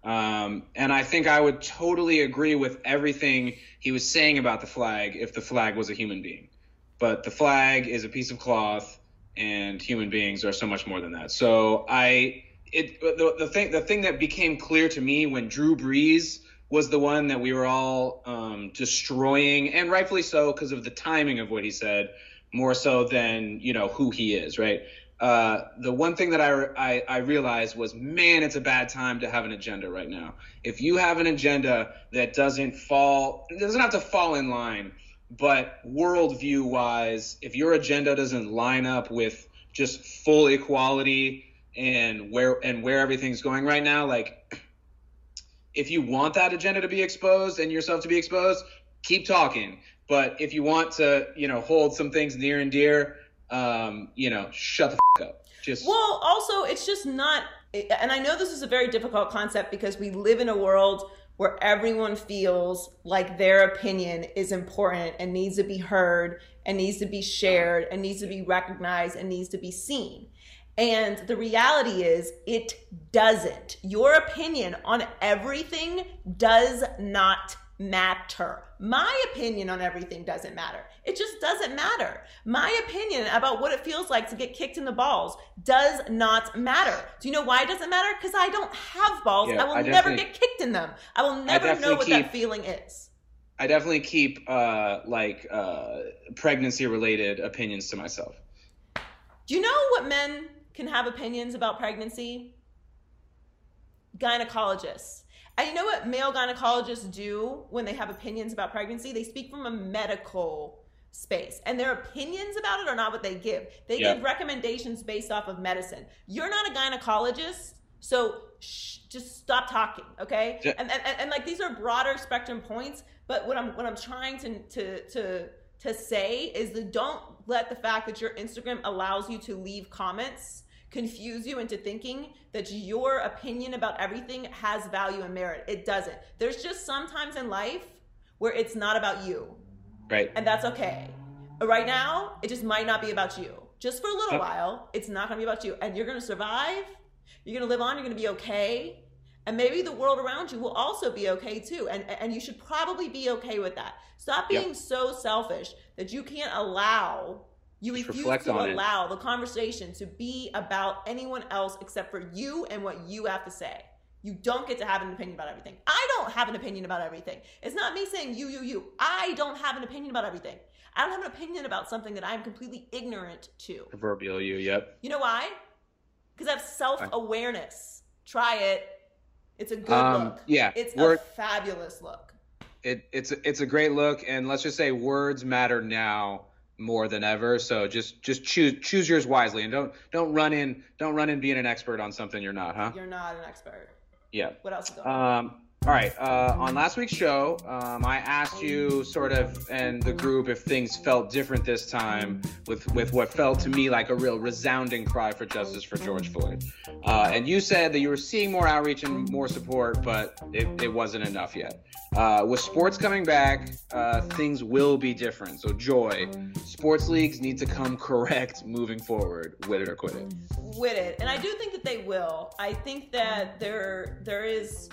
Um, and I think I would totally agree with everything he was saying about the flag if the flag was a human being. But the flag is a piece of cloth, and human beings are so much more than that. So I, it the, the thing the thing that became clear to me when Drew Brees was the one that we were all um, destroying, and rightfully so because of the timing of what he said, more so than you know who he is, right? Uh, the one thing that I, I, I realized was, man, it's a bad time to have an agenda right now. If you have an agenda that doesn't fall, it doesn't have to fall in line, but worldview wise, if your agenda doesn't line up with just full equality and where and where everything's going right now, like if you want that agenda to be exposed and yourself to be exposed, keep talking. But if you want to, you know, hold some things near and dear, um, you know, shut the f- up. Just well, also, it's just not, and I know this is a very difficult concept because we live in a world where everyone feels like their opinion is important and needs to be heard and needs to be shared and needs to be recognized and needs to be seen. And the reality is it doesn't. Your opinion on everything does not matter. My opinion on everything doesn't matter. It just doesn't matter. My opinion about what it feels like to get kicked in the balls does not matter. Do you know why it doesn't matter? Because I don't have balls. Yeah, I will I never get kicked in them. I will never I know what keep, that feeling is. I definitely keep uh, like uh, pregnancy related opinions to myself. Do you know what men can have opinions about pregnancy? Gynecologists. And you know what male gynecologists do when they have opinions about pregnancy? They speak from a medical space. And their opinions about it are not what they give. They yeah. give recommendations based off of medicine. You're not a gynecologist, so shh, just stop talking, okay? Yeah. And, and, and, and like these are broader spectrum points, but what I'm what I'm trying to to to to say is that don't let the fact that your Instagram allows you to leave comments confuse you into thinking that your opinion about everything has value and merit. It doesn't. There's just sometimes in life where it's not about you. Right. And that's okay. Right now, it just might not be about you. Just for a little oh. while, it's not going to be about you. And you're going to survive. You're going to live on. You're going to be okay. And maybe the world around you will also be okay too. And, and you should probably be okay with that. Stop being yep. so selfish that you can't allow You Just refuse reflect to on allow it. the conversation to be about anyone else except for you and what you have to say. You don't get to have an opinion about everything. I don't have an opinion about everything. It's not me saying you, you, you. I don't have an opinion about everything. I don't have an opinion about something that I'm completely ignorant to. Proverbial you, yep. You know why? Because I have self-awareness. Try it. It's a good um, look. Yeah, It's we're, a fabulous look. It, it's, it's a great look, and let's just say words matter now more than ever. So just just choose choose yours wisely, and don't don't run in don't run in being an expert on something you're not, huh? You're not an expert. Yeah. What else is going on? Um, All right. Uh, on last week's show, um, I asked you sort of and the group if things felt different this time with, with what felt to me like a real resounding cry for justice for George Floyd. Uh, and you said that you were seeing more outreach and more support, but it, it wasn't enough yet. Uh, with sports coming back, uh, things will be different. So, Joy, sports leagues need to come correct moving forward, with it or quit it. With it. And I do think that they will. I think that there there is...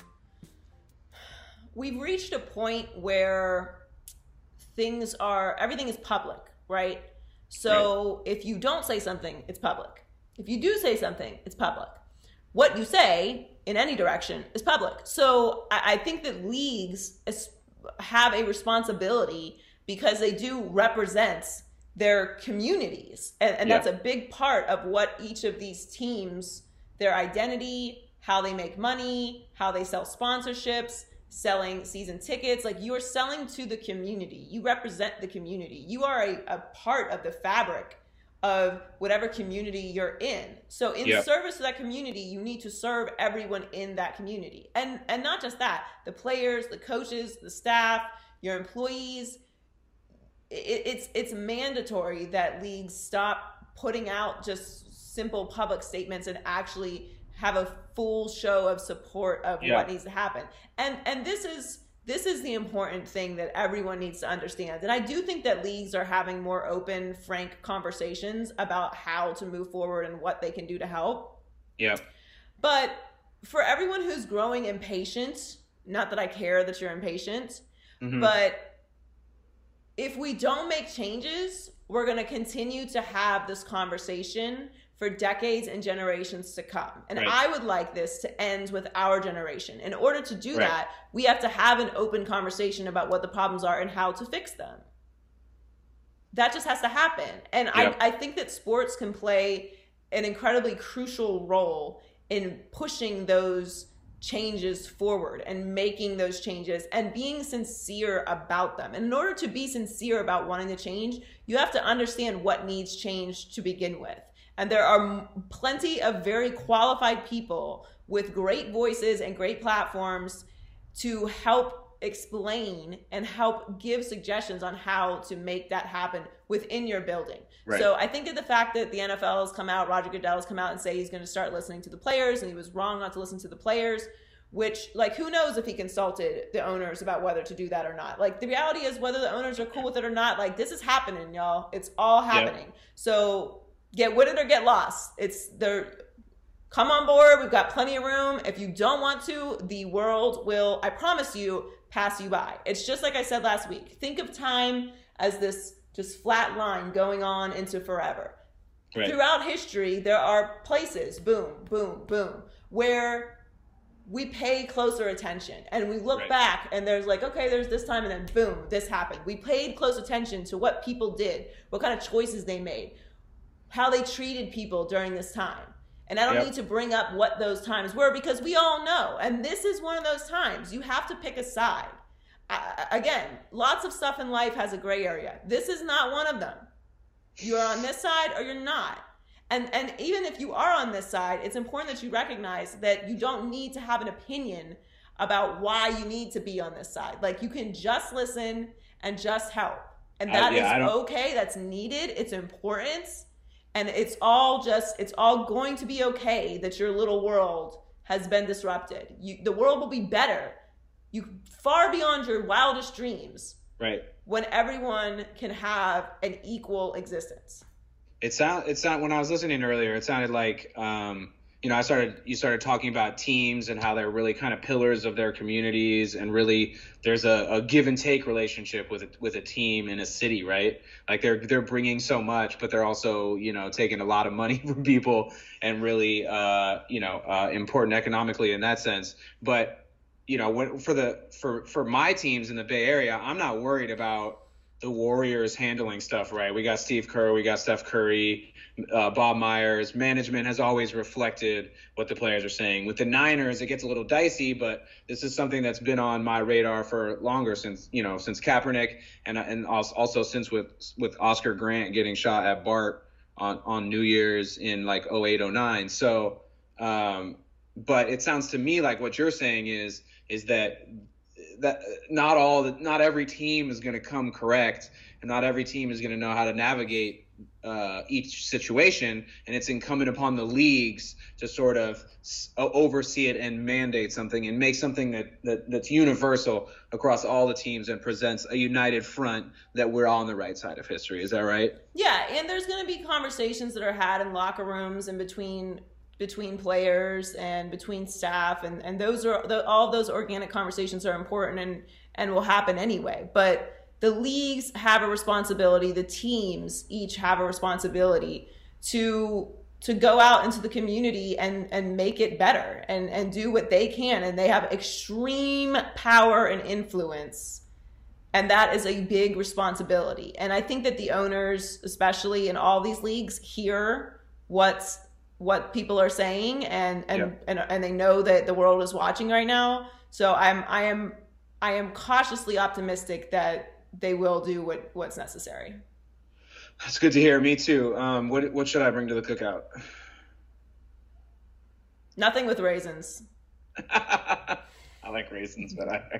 We've reached a point where things are, everything is public, right? So right. If you don't say something, it's public. If you do say something, it's public. What you say in any direction is public. So I, I think that leagues have a responsibility because they do represent their communities. And, and yeah. that's a big part of what each of these teams, their identity, how they make money, how they sell sponsorships, selling season tickets. Like, you are selling to the community. You represent the community. You are a, a part of the fabric of whatever community you're in. So in yep. service to that community, you need to serve everyone in that community. And and not just that, the players, the coaches, the staff, your employees. It, it's it's mandatory that leagues stop putting out just simple public statements and actually have a full show of support of yeah. what needs to happen. And and this is this is the important thing that everyone needs to understand. And I do think that leagues are having more open, frank conversations about how to move forward and what they can do to help. Yeah. But for everyone who's growing impatient, not that I care that you're impatient, mm-hmm. but if we don't make changes, we're going to continue to have this conversation for decades and generations to come. And right. I would like this to end with our generation. In order to do right. that, we have to have an open conversation about what the problems are and how to fix them. That just has to happen. And yep. I, I think that sports can play an incredibly crucial role in pushing those changes forward and making those changes and being sincere about them. And in order to be sincere about wanting to change, you have to understand what needs change to begin with. And there are plenty of very qualified people with great voices and great platforms to help explain and help give suggestions on how to make that happen within your building. Right. So I think that the fact that the N F L has come out, Roger Goodell has come out and say he's going to start listening to the players, and he was wrong not to listen to the players, which, like, who knows if he consulted the owners about whether to do that or not. Like, the reality is, whether the owners are cool with it or not, like, this is happening, y'all. It's all happening. Yep. So get with it or get lost. It's there. Come on board. We've got plenty of room. If you don't want to, the world will, I promise you, pass you by. It's just like I said last week. Think of time as this just flat line going on into forever. Right. Throughout history, there are places, boom, boom, boom, where we pay closer attention and we look right. back and there's like, okay, there's this time and then boom, this happened. We paid close attention to what people did, what kind of choices they made, how they treated people during this time. And I don't yep. need to bring up what those times were because we all know. And this is one of those times. You have to pick a side. I, again, lots of stuff in life has a gray area. This is not one of them. You're on this side or you're not. And and even if you are on this side, it's important that you recognize that you don't need to have an opinion about why you need to be on this side. Like, you can just listen and just help. And that uh, yeah, is okay. That's needed. It's important. And it's all just, it's all going to be okay that your little world has been disrupted. You, the world will be better. You far beyond your wildest dreams. Right. When everyone can have an equal existence. It sound it sound when I was listening earlier, it sounded like um, you know, I started you started talking about teams and how they're really kind of pillars of their communities, and really there's a, a give and take relationship with a, with a team in a city, right? Like they're they're bringing so much, but they're also, you know, taking a lot of money from people and really uh, you know uh, important economically in that sense. But you know, when, for the for for my teams in the Bay Area, I'm not worried about the Warriors handling stuff right. We got Steve Kerr, we got Steph Curry, uh, Bob Myers. Management has always reflected what the players are saying. With the Niners, it gets a little dicey, but this is something that's been on my radar for longer, since you know since Kaepernick, and and also since with with Oscar Grant getting shot at Bart on on New Year's in like oh eight oh nine. So um, but it sounds to me like what you're saying is is that that not all not every team is going to come correct, and not every team is going to know how to navigate uh, each situation, and it's incumbent upon the leagues to sort of oversee it and mandate something and make something that, that that's universal across all the teams and presents a united front that we're all on the right side of history. Is that right? Yeah, and there's going to be conversations that are had in locker rooms and between between players and between staff, and, and those are the, all of those organic conversations are important and, and will happen anyway. But the leagues have a responsibility, the teams each have a responsibility to to go out into the community and, and make it better and, and do what they can. And they have extreme power and influence. And that is a big responsibility. And I think that the owners, especially in all these leagues, hear what's what people are saying, and and, yeah. and and they know that the world is watching right now. So I'm I am I am cautiously optimistic that they will do what, what's necessary. That's good to hear. Me too. Um, what what should I bring to the cookout? Nothing with raisins. I like raisins, but I.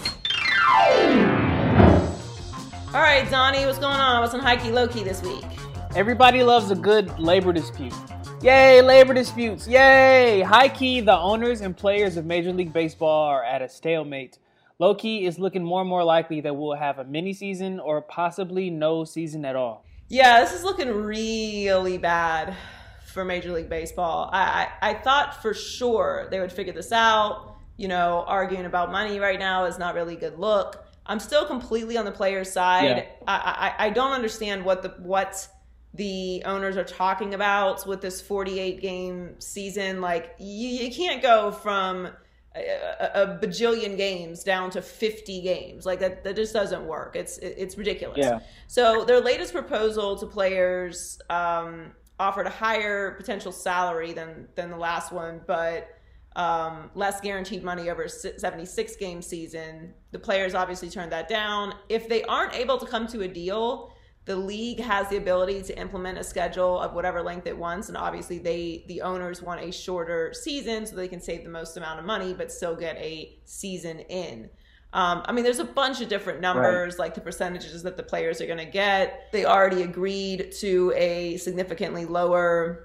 I... All right, Donnie, what's going on? What's on High Key Low Key this week? Everybody loves a good labor dispute. Yay, labor disputes! Yay! High key, the owners and players of Major League Baseball are at a stalemate. Low key, is looking more and more likely that we'll have a mini season or possibly no season at all. Yeah, this is looking really bad for Major League Baseball. I, I, I thought for sure they would figure this out. You know, arguing about money right now is not really a good look. I'm still completely on the players' side. Yeah. I, I I don't understand what the what the owners are talking about with this forty-eight game season. Like, you, you can't go from a, a, a bajillion games down to fifty games. Like, that, that just doesn't work. It's it's ridiculous. Yeah. So their latest proposal to players um, offered a higher potential salary than than the last one, but um, less guaranteed money over a seventy-six game season. The players obviously turned that down. If they aren't able to come to a deal, the league has the ability to implement a schedule of whatever length it wants, and obviously they, the owners, want a shorter season so they can save the most amount of money but still get a season in. Um, I mean, there's a bunch of different numbers, right, like the percentages that the players are going to get. They already agreed to a significantly lower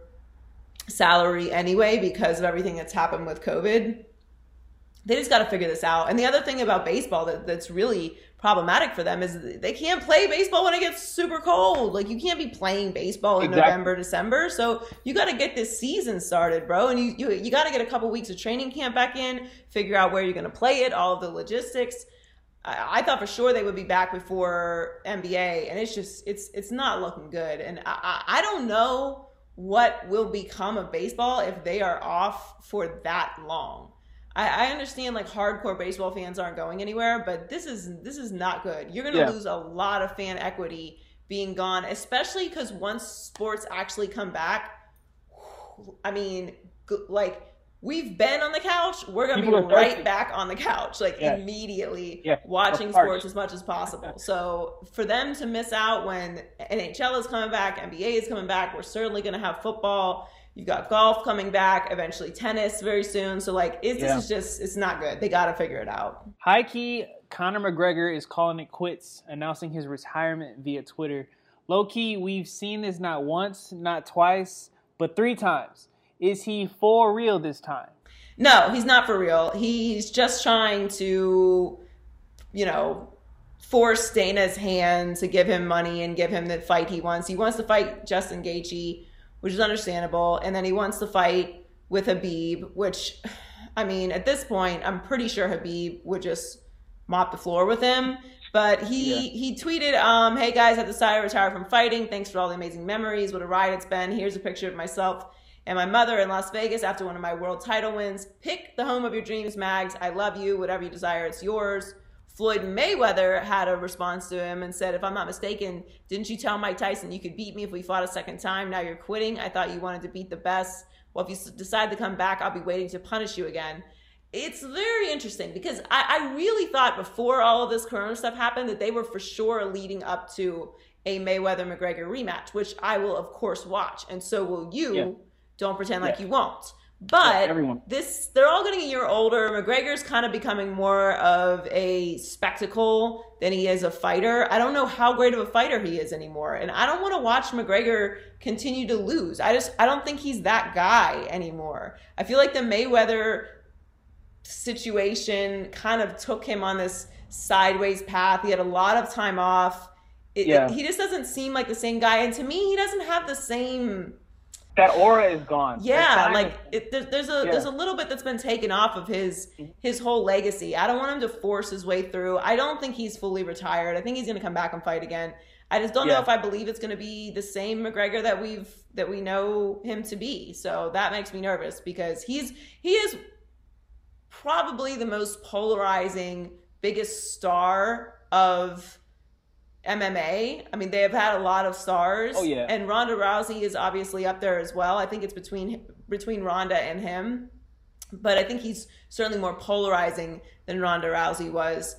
salary anyway because of everything that's happened with COVID. They just got to figure this out. And the other thing about baseball that, that's really problematic for them is they can't play baseball when it gets super cold. Like, you can't be playing baseball in exactly. November, December. So you got to get this season started, bro. And you you, you got to get a couple weeks of training camp back in, figure out where you're going to play it, all of the logistics. I, I thought for sure they would be back before N B A, and it's just it's it's not looking good. And I, I don't know what will become of baseball if they are off for that long. I understand, like, hardcore baseball fans aren't going anywhere, but this is this is not good. You're going to yeah. lose a lot of fan equity being gone, especially because once sports actually come back, I mean, like, we've been on the couch. We're going to be right thirsty. back on the couch, like, yeah. immediately yeah. watching sports as much as possible. So for them to miss out when N H L is coming back, N B A is coming back, we're certainly going to have football. You've got golf coming back, eventually tennis very soon. So, like, it's, yeah. this is just, it's not good. They got to figure it out. High key, Conor McGregor is calling it quits, announcing his retirement via Twitter. Low key, we've seen this not once, not twice, but three times. Is he for real this time? No, he's not for real. He's just trying to, you know, force Dana's hand to give him money and give him the fight he wants. He wants to fight Justin Gaethje, which is understandable. And then he wants to fight with Khabib, which, I mean, at this point, I'm pretty sure Khabib would just mop the floor with him. But he yeah. he tweeted, um, hey guys, I decided to retire from fighting. Thanks for all the amazing memories. What a ride it's been. Here's a picture of myself and my mother in Las Vegas after one of my world title wins. Pick the home of your dreams, Mags. I love you. Whatever you desire, it's yours. Floyd Mayweather had a response to him and said, if I'm not mistaken, didn't you tell Mike Tyson you could beat me if we fought a second time? Now you're quitting. I thought you wanted to beat the best. Well, if you decide to come back, I'll be waiting to punish you again. It's very interesting because I, I really thought before all of this Corona stuff happened that they were for sure leading up to a Mayweather-McGregor rematch, which I will, of course, watch. And so will you. Yeah. Don't pretend like yeah. you won't. But everyone. this, they're all getting a year older. McGregor's kind of becoming more of a spectacle than he is a fighter. I don't know how great of a fighter he is anymore. And I don't want to watch McGregor continue to lose. I just, I don't think he's that guy anymore. I feel like the Mayweather situation kind of took him on this sideways path. He had a lot of time off. It, yeah. it, he just doesn't seem like the same guy. And to me, he doesn't have the same... That aura is gone. Yeah, like it, there, there's a yeah. there's a little bit that's been taken off of his his whole legacy. I don't want him to force his way through. I don't think he's fully retired. I think he's going to come back and fight again. I just don't yeah. know if I believe it's going to be the same McGregor that we've that we know him to be. So that makes me nervous because he's he is probably the most polarizing, biggest star of M M A. I mean, they have had a lot of stars. Oh, yeah. And Ronda Rousey is obviously up there as well. I think it's between between Ronda and him. But I think he's certainly more polarizing than Ronda Rousey was.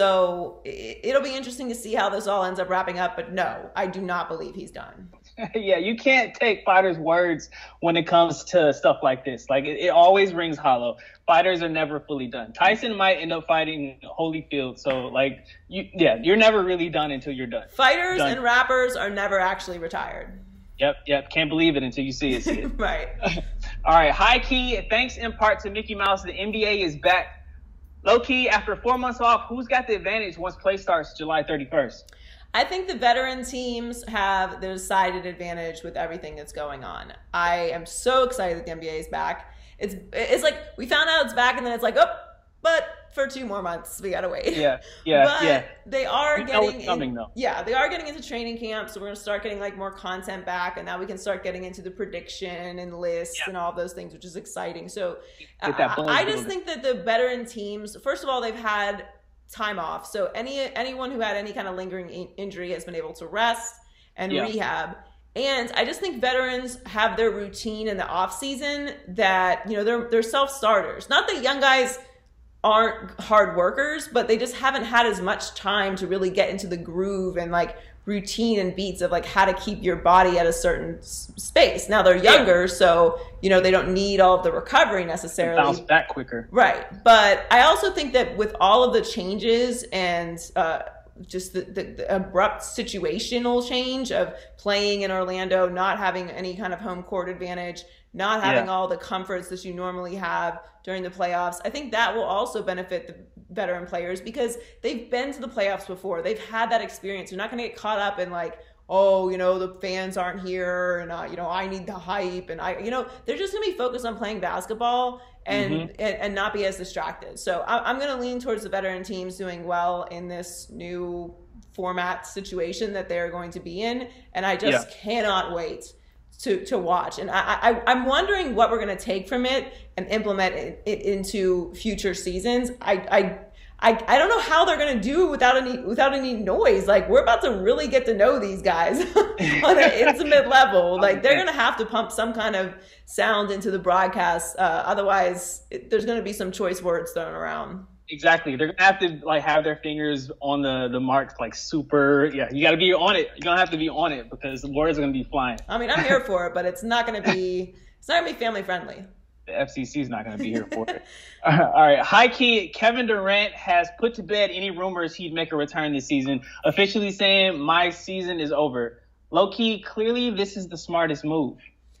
So it'll be interesting to see how this all ends up wrapping up. But no, I do not believe he's done. Yeah, you can't take fighters' words when it comes to stuff like this. Like, it, it always rings hollow. Fighters are never fully done. Tyson might end up fighting Holyfield. So, like, you, yeah, you're never really done until you're done. Fighters done. and rappers are never actually retired. Yep, yep. Can't believe it until you see it. See it. Right. All right. High key, thanks in part to Mickey Mouse, the N B A is back. Low key, after four months off, who's got the advantage once play starts July thirty-first? I think the veteran teams have the decided advantage with everything that's going on. I am so excited that the N B A is back. It's it's like we found out it's back and then it's like, oh, but for two more months we gotta wait. Yeah, yeah, but yeah. They are we know getting it's coming, in, though. Yeah, they are getting into training camp, so we're gonna start getting like more content back, and now we can start getting into the prediction and lists Yeah. and all those things, which is exciting. So Get that I, buzz I just building. think that the veteran teams, first of all, they've had time off, so any anyone who had any kind of lingering in- injury has been able to rest and Yeah. rehab. And I just think veterans have their routine in the off season that, you know, they're they're self-starters. Not that young guys aren't hard workers, but they just haven't had as much time to really get into the groove and like routine and beats of like how to keep your body at a certain s- space. Now they're younger, yeah. so, you know, they don't need all of the recovery necessarily. Bounce back quicker. Right. But I also think that with all of the changes and uh, just the, the, the abrupt situational change of playing in Orlando, not having any kind of home court advantage, not having Yeah. all the comforts that you normally have during the playoffs, I think that will also benefit the veteran players because they've been to the playoffs before. They've had that experience. They're not going to get caught up in like, oh, you know, the fans aren't here and, uh, you know, I need the hype. And I, you know, they're just going to be focused on playing basketball and, Mhm. and, and not be as distracted. So I, I'm going to lean towards the veteran teams doing well in this new format situation that they're going to be in. And I just Yeah. cannot wait to to watch. And I, I, I'm wondering what we're going to take from it and implement it, it into future seasons. I, I, I, I don't know how they're going to do without any without any noise. Like, we're about to really get to know these guys on an intimate level. Like, they're going to have to pump some kind of sound into the broadcast. Uh, otherwise, it, there's going to be some choice words thrown around. Exactly. They're gonna have to like have their fingers on the the marks, like super. Yeah, you got to be on it. You're gonna have to be on it because the words are gonna be flying. I mean, I'm here for it, but it's not going to be it's not going to be family friendly. The F C C is not gonna be here for it. All right, high key. Kevin Durant has put to bed any rumors he'd make a return this season, officially saying my season is over. Low key, clearly this is the smartest move.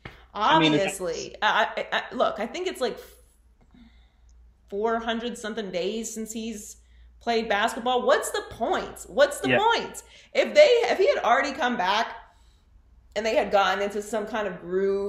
Obviously, I mean, I, I, look, I think it's like four hundred something days since he's played basketball. What's the point? What's the Yeah. point? If they, if he had already come back and they had gotten into some kind of groove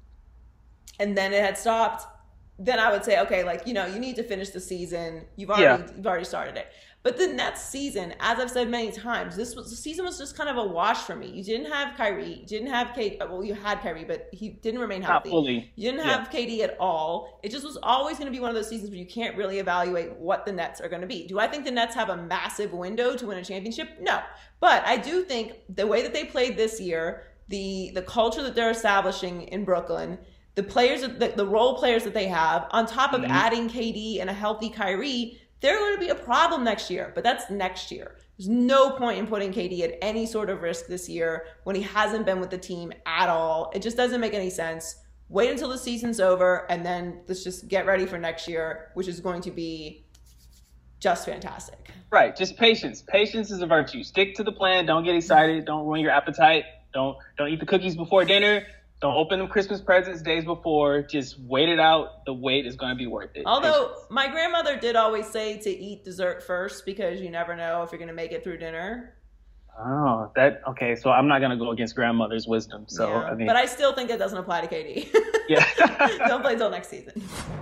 and then it had stopped, then I would say, okay, like, you know, you need to finish the season. You've already, Yeah. you've already started it. But the Nets season, as I've said many times, this was the season was just kind of a wash for me. You didn't have Kyrie, you didn't have K. Well, you had Kyrie, but he didn't remain healthy. Not fully. You didn't have K D at all. It just was always going to be one of those seasons where you can't really evaluate what the Nets are going to be. Do I think the Nets have a massive window to win a championship? No. But I do think the way that they played this year, the the culture that they're establishing in Brooklyn, the players, the, the role players that they have, on top of Mhm. adding K D and a healthy Kyrie, they're going to be a problem next year. But that's next year. There's no point in putting K D at any sort of risk this year when he hasn't been with the team at all. It just doesn't make any sense. wait until the season's over, and then let's just get ready for next year, which is going to be just fantastic. Right. Just patience. Patience is a virtue. Stick to the plan. Don't get excited. Don't ruin your appetite. Don't don't eat the cookies before dinner. Don't open them Christmas presents days before. Just wait it out. The wait is going to be worth it. Although Patience. my grandmother did always say to eat dessert first because you never know if you're going to make it through dinner. Oh, that okay. So I'm not going to go against grandmother's wisdom. So Yeah, I mean, but I still think it doesn't apply to Katie. yeah. Don't play till next season.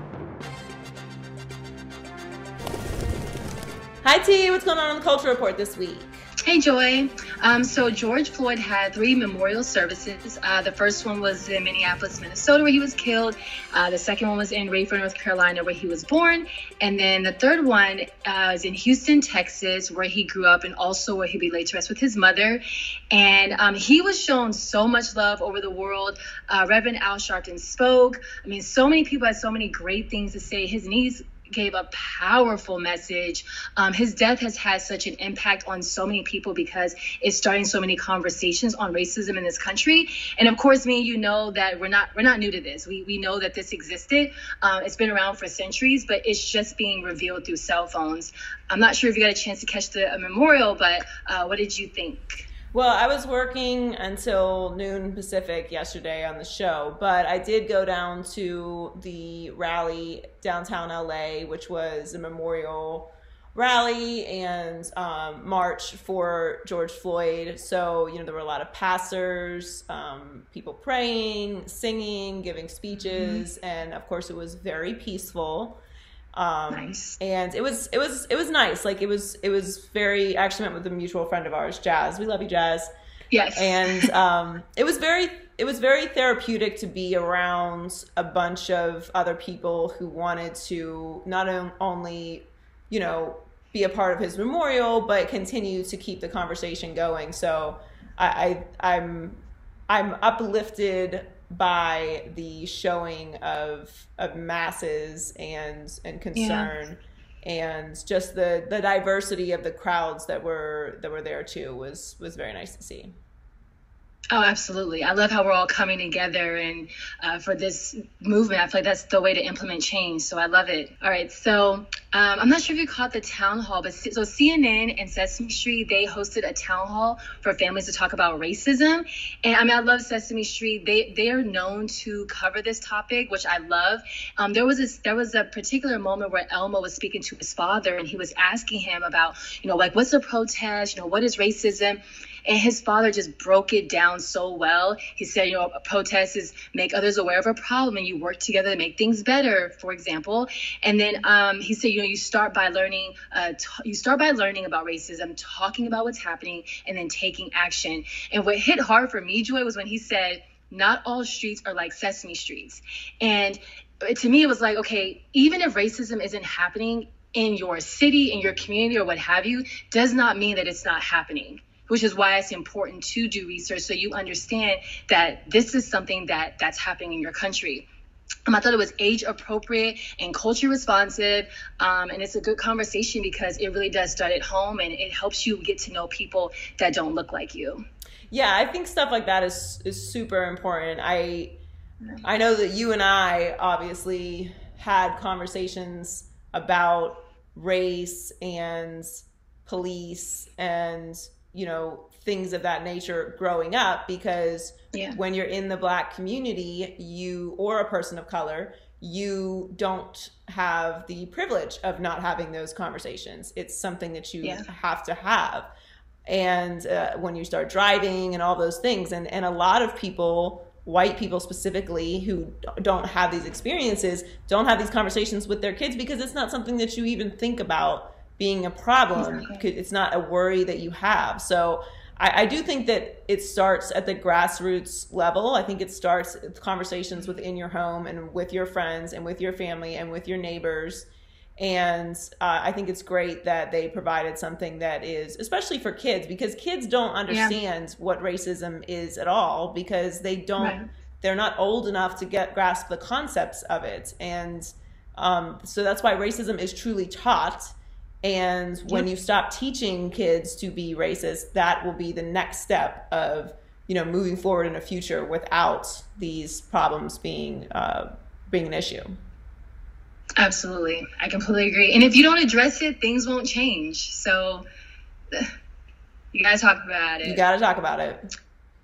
Hi T, what's going on on the Culture Report this week? Hey Joy. Um, so George Floyd had three memorial services. Uh, the first one was in Minneapolis, Minnesota, where he was killed. Uh, the second one was in Rayford, North Carolina, where he was born. And then the third one uh, was in Houston, Texas, where he grew up, and also where he'd be laid to rest with his mother. And um, he was shown so much love over the world. Uh, Reverend Al Sharpton spoke. I mean, so many people had so many great things to say. His niece gave a powerful message. Um, his death has had such an impact on so many people because it's starting so many conversations on racism in this country. And of course, me and you know that we're not we're not new to this. We we know that this existed. Uh, it's been around for centuries, but it's just being revealed through cell phones. I'm not sure if you got a chance to catch the uh, memorial, but uh, what did you think? Well, I was working until noon Pacific yesterday on the show, but I did go down to the rally downtown L A, which was a memorial rally and um, march for George Floyd. So, you know, there were a lot of pastors, um, people praying, singing, giving speeches, mm-hmm. and of course it was very peaceful. Um, nice. And it was, it was, it was nice. Like it was, it was very, I actually met with a mutual friend of ours, Jazz. We love you, Jazz. Yes. And, um, it was very, it was very therapeutic to be around a bunch of other people who wanted to not only, you know, be a part of his memorial, but continue to keep the conversation going. So I, I I'm, I'm uplifted by the showing of of masses and and concern, yeah. and just the the diversity of the crowds that were that were there too was was very nice to see. Oh, absolutely. I love how we're all coming together and uh, for this movement. I feel like that's the way to implement change. So I love it. All right. So um, I'm not sure if you caught the town hall, but so C N N and Sesame Street, they hosted a town hall for families to talk about racism. And I mean, I love Sesame Street. They they are known to cover this topic, which I love. Um, there was this, there was a particular moment where Elmo was speaking to his father and he was asking him about, you know, like, what's a protest? You know, what is racism? And his father just broke it down so well. He said, you know, a protest is make others aware of a problem and you work together to make things better, for example. And then um, he said, you know, you start by learning, uh, t- you start by learning about racism, talking about what's happening, and then taking action. And what hit hard for me, Joy, was when he said, not all streets are like Sesame Streets. And to me, it was like, okay, even if racism isn't happening in your city, in your community, or what have you, does not mean that it's not happening. Which is why it's important to do research so you understand that this is something that that's happening in your country. Um, I thought it was age appropriate and culture responsive. Um, and it's a good conversation because it really does start at home and it helps you get to know people that don't look like you. Yeah, I think stuff like that is is super important. I I know that you and I obviously had conversations about race and police and, you know, things of that nature growing up, because yeah. when you're in the Black community, you, or a person of color, you don't have the privilege of not having those conversations. It's something that you yeah. have to have. And uh, when you start driving and all those things, and, and a lot of people, white people specifically, who don't have these experiences, don't have these conversations with their kids because it's not something that you even think about being a problem. Exactly. It's not a worry that you have. So I, I do think that it starts at the grassroots level. I think it starts with conversations within your home and with your friends and with your family and with your neighbors. And uh, I think it's great that they provided something that is, especially for kids, because kids don't understand yeah. what racism is at all, because they don't, right. they're not old enough to get grasp the concepts of it. And um, so that's why racism is truly taught. And when yep. you stop teaching kids to be racist, that will be the next step of you know, moving forward in a future without these problems being uh, being an issue. Absolutely. I completely agree. And if you don't address it, things won't change. So you got to talk about it. You got to talk about it.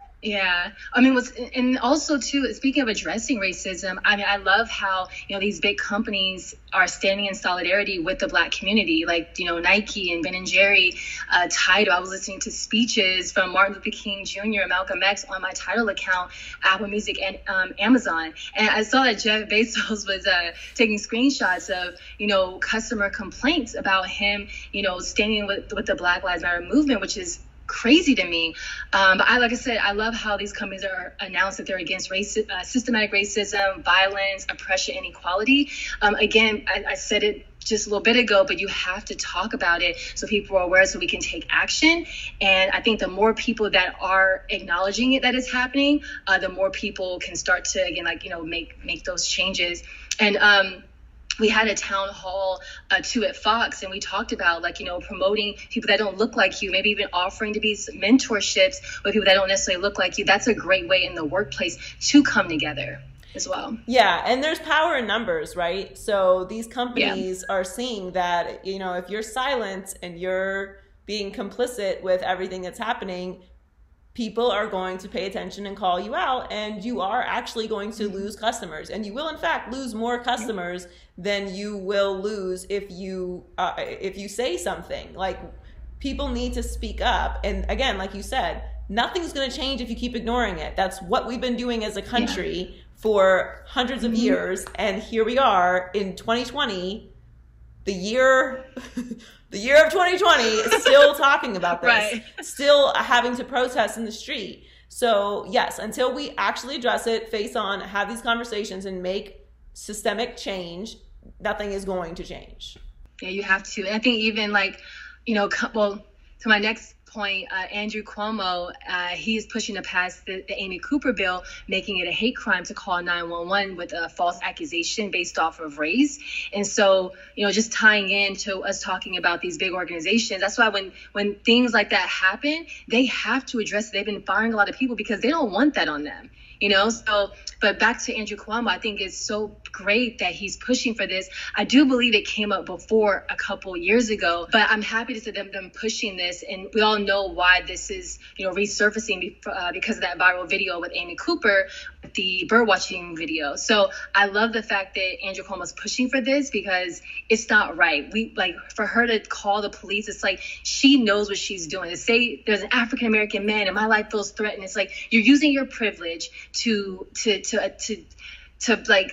Yeah. I mean, what's, and also too, speaking of addressing racism, I mean, I love how, you know, these big companies are standing in solidarity with the Black community, like, you know, Nike and Ben and Jerry, uh, Tidal. I was listening to speeches from Martin Luther King Junior and Malcolm X on my Tidal account, Apple Music, and um, Amazon. And I saw that Jeff Bezos was uh, taking screenshots of, you know, customer complaints about him, you know, standing with, with the Black Lives Matter movement, which is crazy to me. Um, but I, like I said, I love how these companies are announced that they're against race, uh, systematic racism, violence, oppression, inequality. Um, again, I, I said it just a little bit ago, but you have to talk about it so people are aware, so we can take action. And I think the more people that are acknowledging it, that it's happening, uh, the more people can start to, again, like, you know, make, make those changes. And, um, we had a town hall uh, too at Fox, and we talked about, like, you know, promoting people that don't look like you, maybe even offering to be mentorships with people that don't necessarily look like you. That's a great way in the workplace to come together as well. Yeah, and there's power in numbers, right? So these companies yeah. are seeing that, you know, if you're silent and you're being complicit with everything that's happening, people are going to pay attention and call you out, and you are actually going to lose customers. And you will, in fact, lose more customers than you will lose if you uh, if you say something. Like, people need to speak up. And again, like you said, nothing's going to change if you keep ignoring it. That's what we've been doing as a country yeah. for hundreds of mm-hmm. years. And here we are in twenty twenty, the year... The year of twenty twenty, still talking about this, right. still having to protest in the street. So yes, until we actually address it, face on, have these conversations, and make systemic change, nothing is going to change. Yeah, you have to. And I think even like, you know, well, to my next point, uh, Andrew Cuomo, uh, he is pushing to pass the, the Amy Cooper bill, making it a hate crime to call nine one one with a false accusation based off of race. And so, you know, just tying into us talking about these big organizations, that's why when when things like that happen, they have to address it. They've been firing a lot of people because they don't want that on them. You know, so, but back to Andrew Cuomo, I think it's so great that he's pushing for this. I do believe it came up before a couple years ago, but I'm happy to see them, them pushing this. And we all know why this is, you know, resurfacing uh, because of that viral video with Amy Cooper, the bird watching video. So I love the fact that Andrew Cuomo is pushing for this because it's not right. We like for her to call the police. It's like she knows what she's doing. To say there's an African-American man and my life feels threatened. It's like you're using your privilege to to to to to like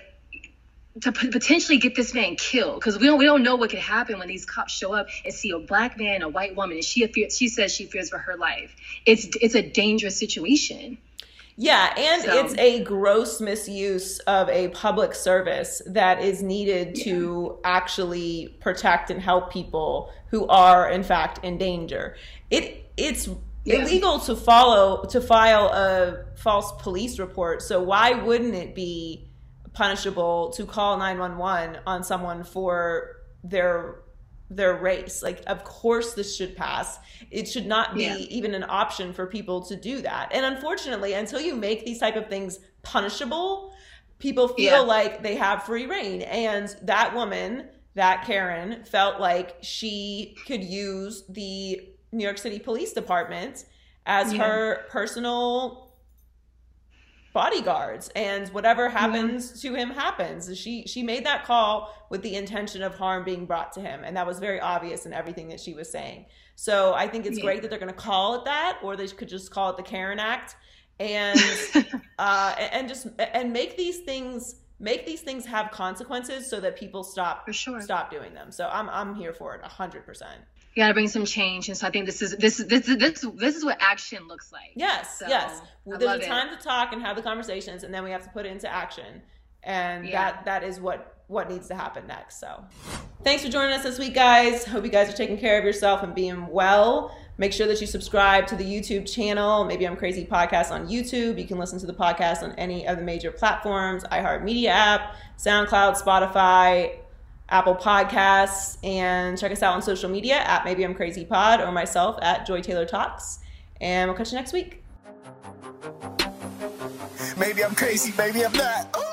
to potentially get this man killed, because we don't we don't know what could happen when these cops show up and see a Black man, a white woman, and she she says she fears for her life. It's it's a dangerous situation. Yeah, and so. It's a gross misuse of a public service that is needed yeah. to actually protect and help people who are in fact in danger. It it's Yeah. illegal to follow to file a false police report. So why wouldn't it be punishable to call nine one one on someone for their their race? Like, of course this should pass. It should not be yeah. even an option for people to do that. And unfortunately, until you make these type of things punishable, people feel yeah. like they have free reign. And that woman, that Karen, felt like she could use the New York City Police Department as yeah. her personal bodyguards, and whatever happens yeah. to him happens. She she made that call with the intention of harm being brought to him, and that was very obvious in everything that she was saying. So I think it's yeah. great that they're going to call it that, or they could just call it the Karen Act, and uh, and just and make these things make these things have consequences so that people stop for sure. stop doing them. So I'm I'm here for it a hundred percent. You got to bring some change, and so I think this is this is this is this this is what action looks like. Yes, so, yes. I There's a it. time to talk and have the conversations, and then we have to put it into action, and yeah. that that is what what needs to happen next. So, thanks for joining us this week, guys. Hope you guys are taking care of yourself and being well. Make sure that you subscribe to the YouTube channel, Maybe I'm Crazy Podcast on YouTube. You can listen to the podcast on any of the major platforms: iHeartMedia app, SoundCloud, Spotify, Apple Podcasts, and check us out on social media at Maybe I'm Crazy Pod, or myself at Joy Taylor Talks. And we'll catch you next week. maybe I'm crazy, maybe I'm not.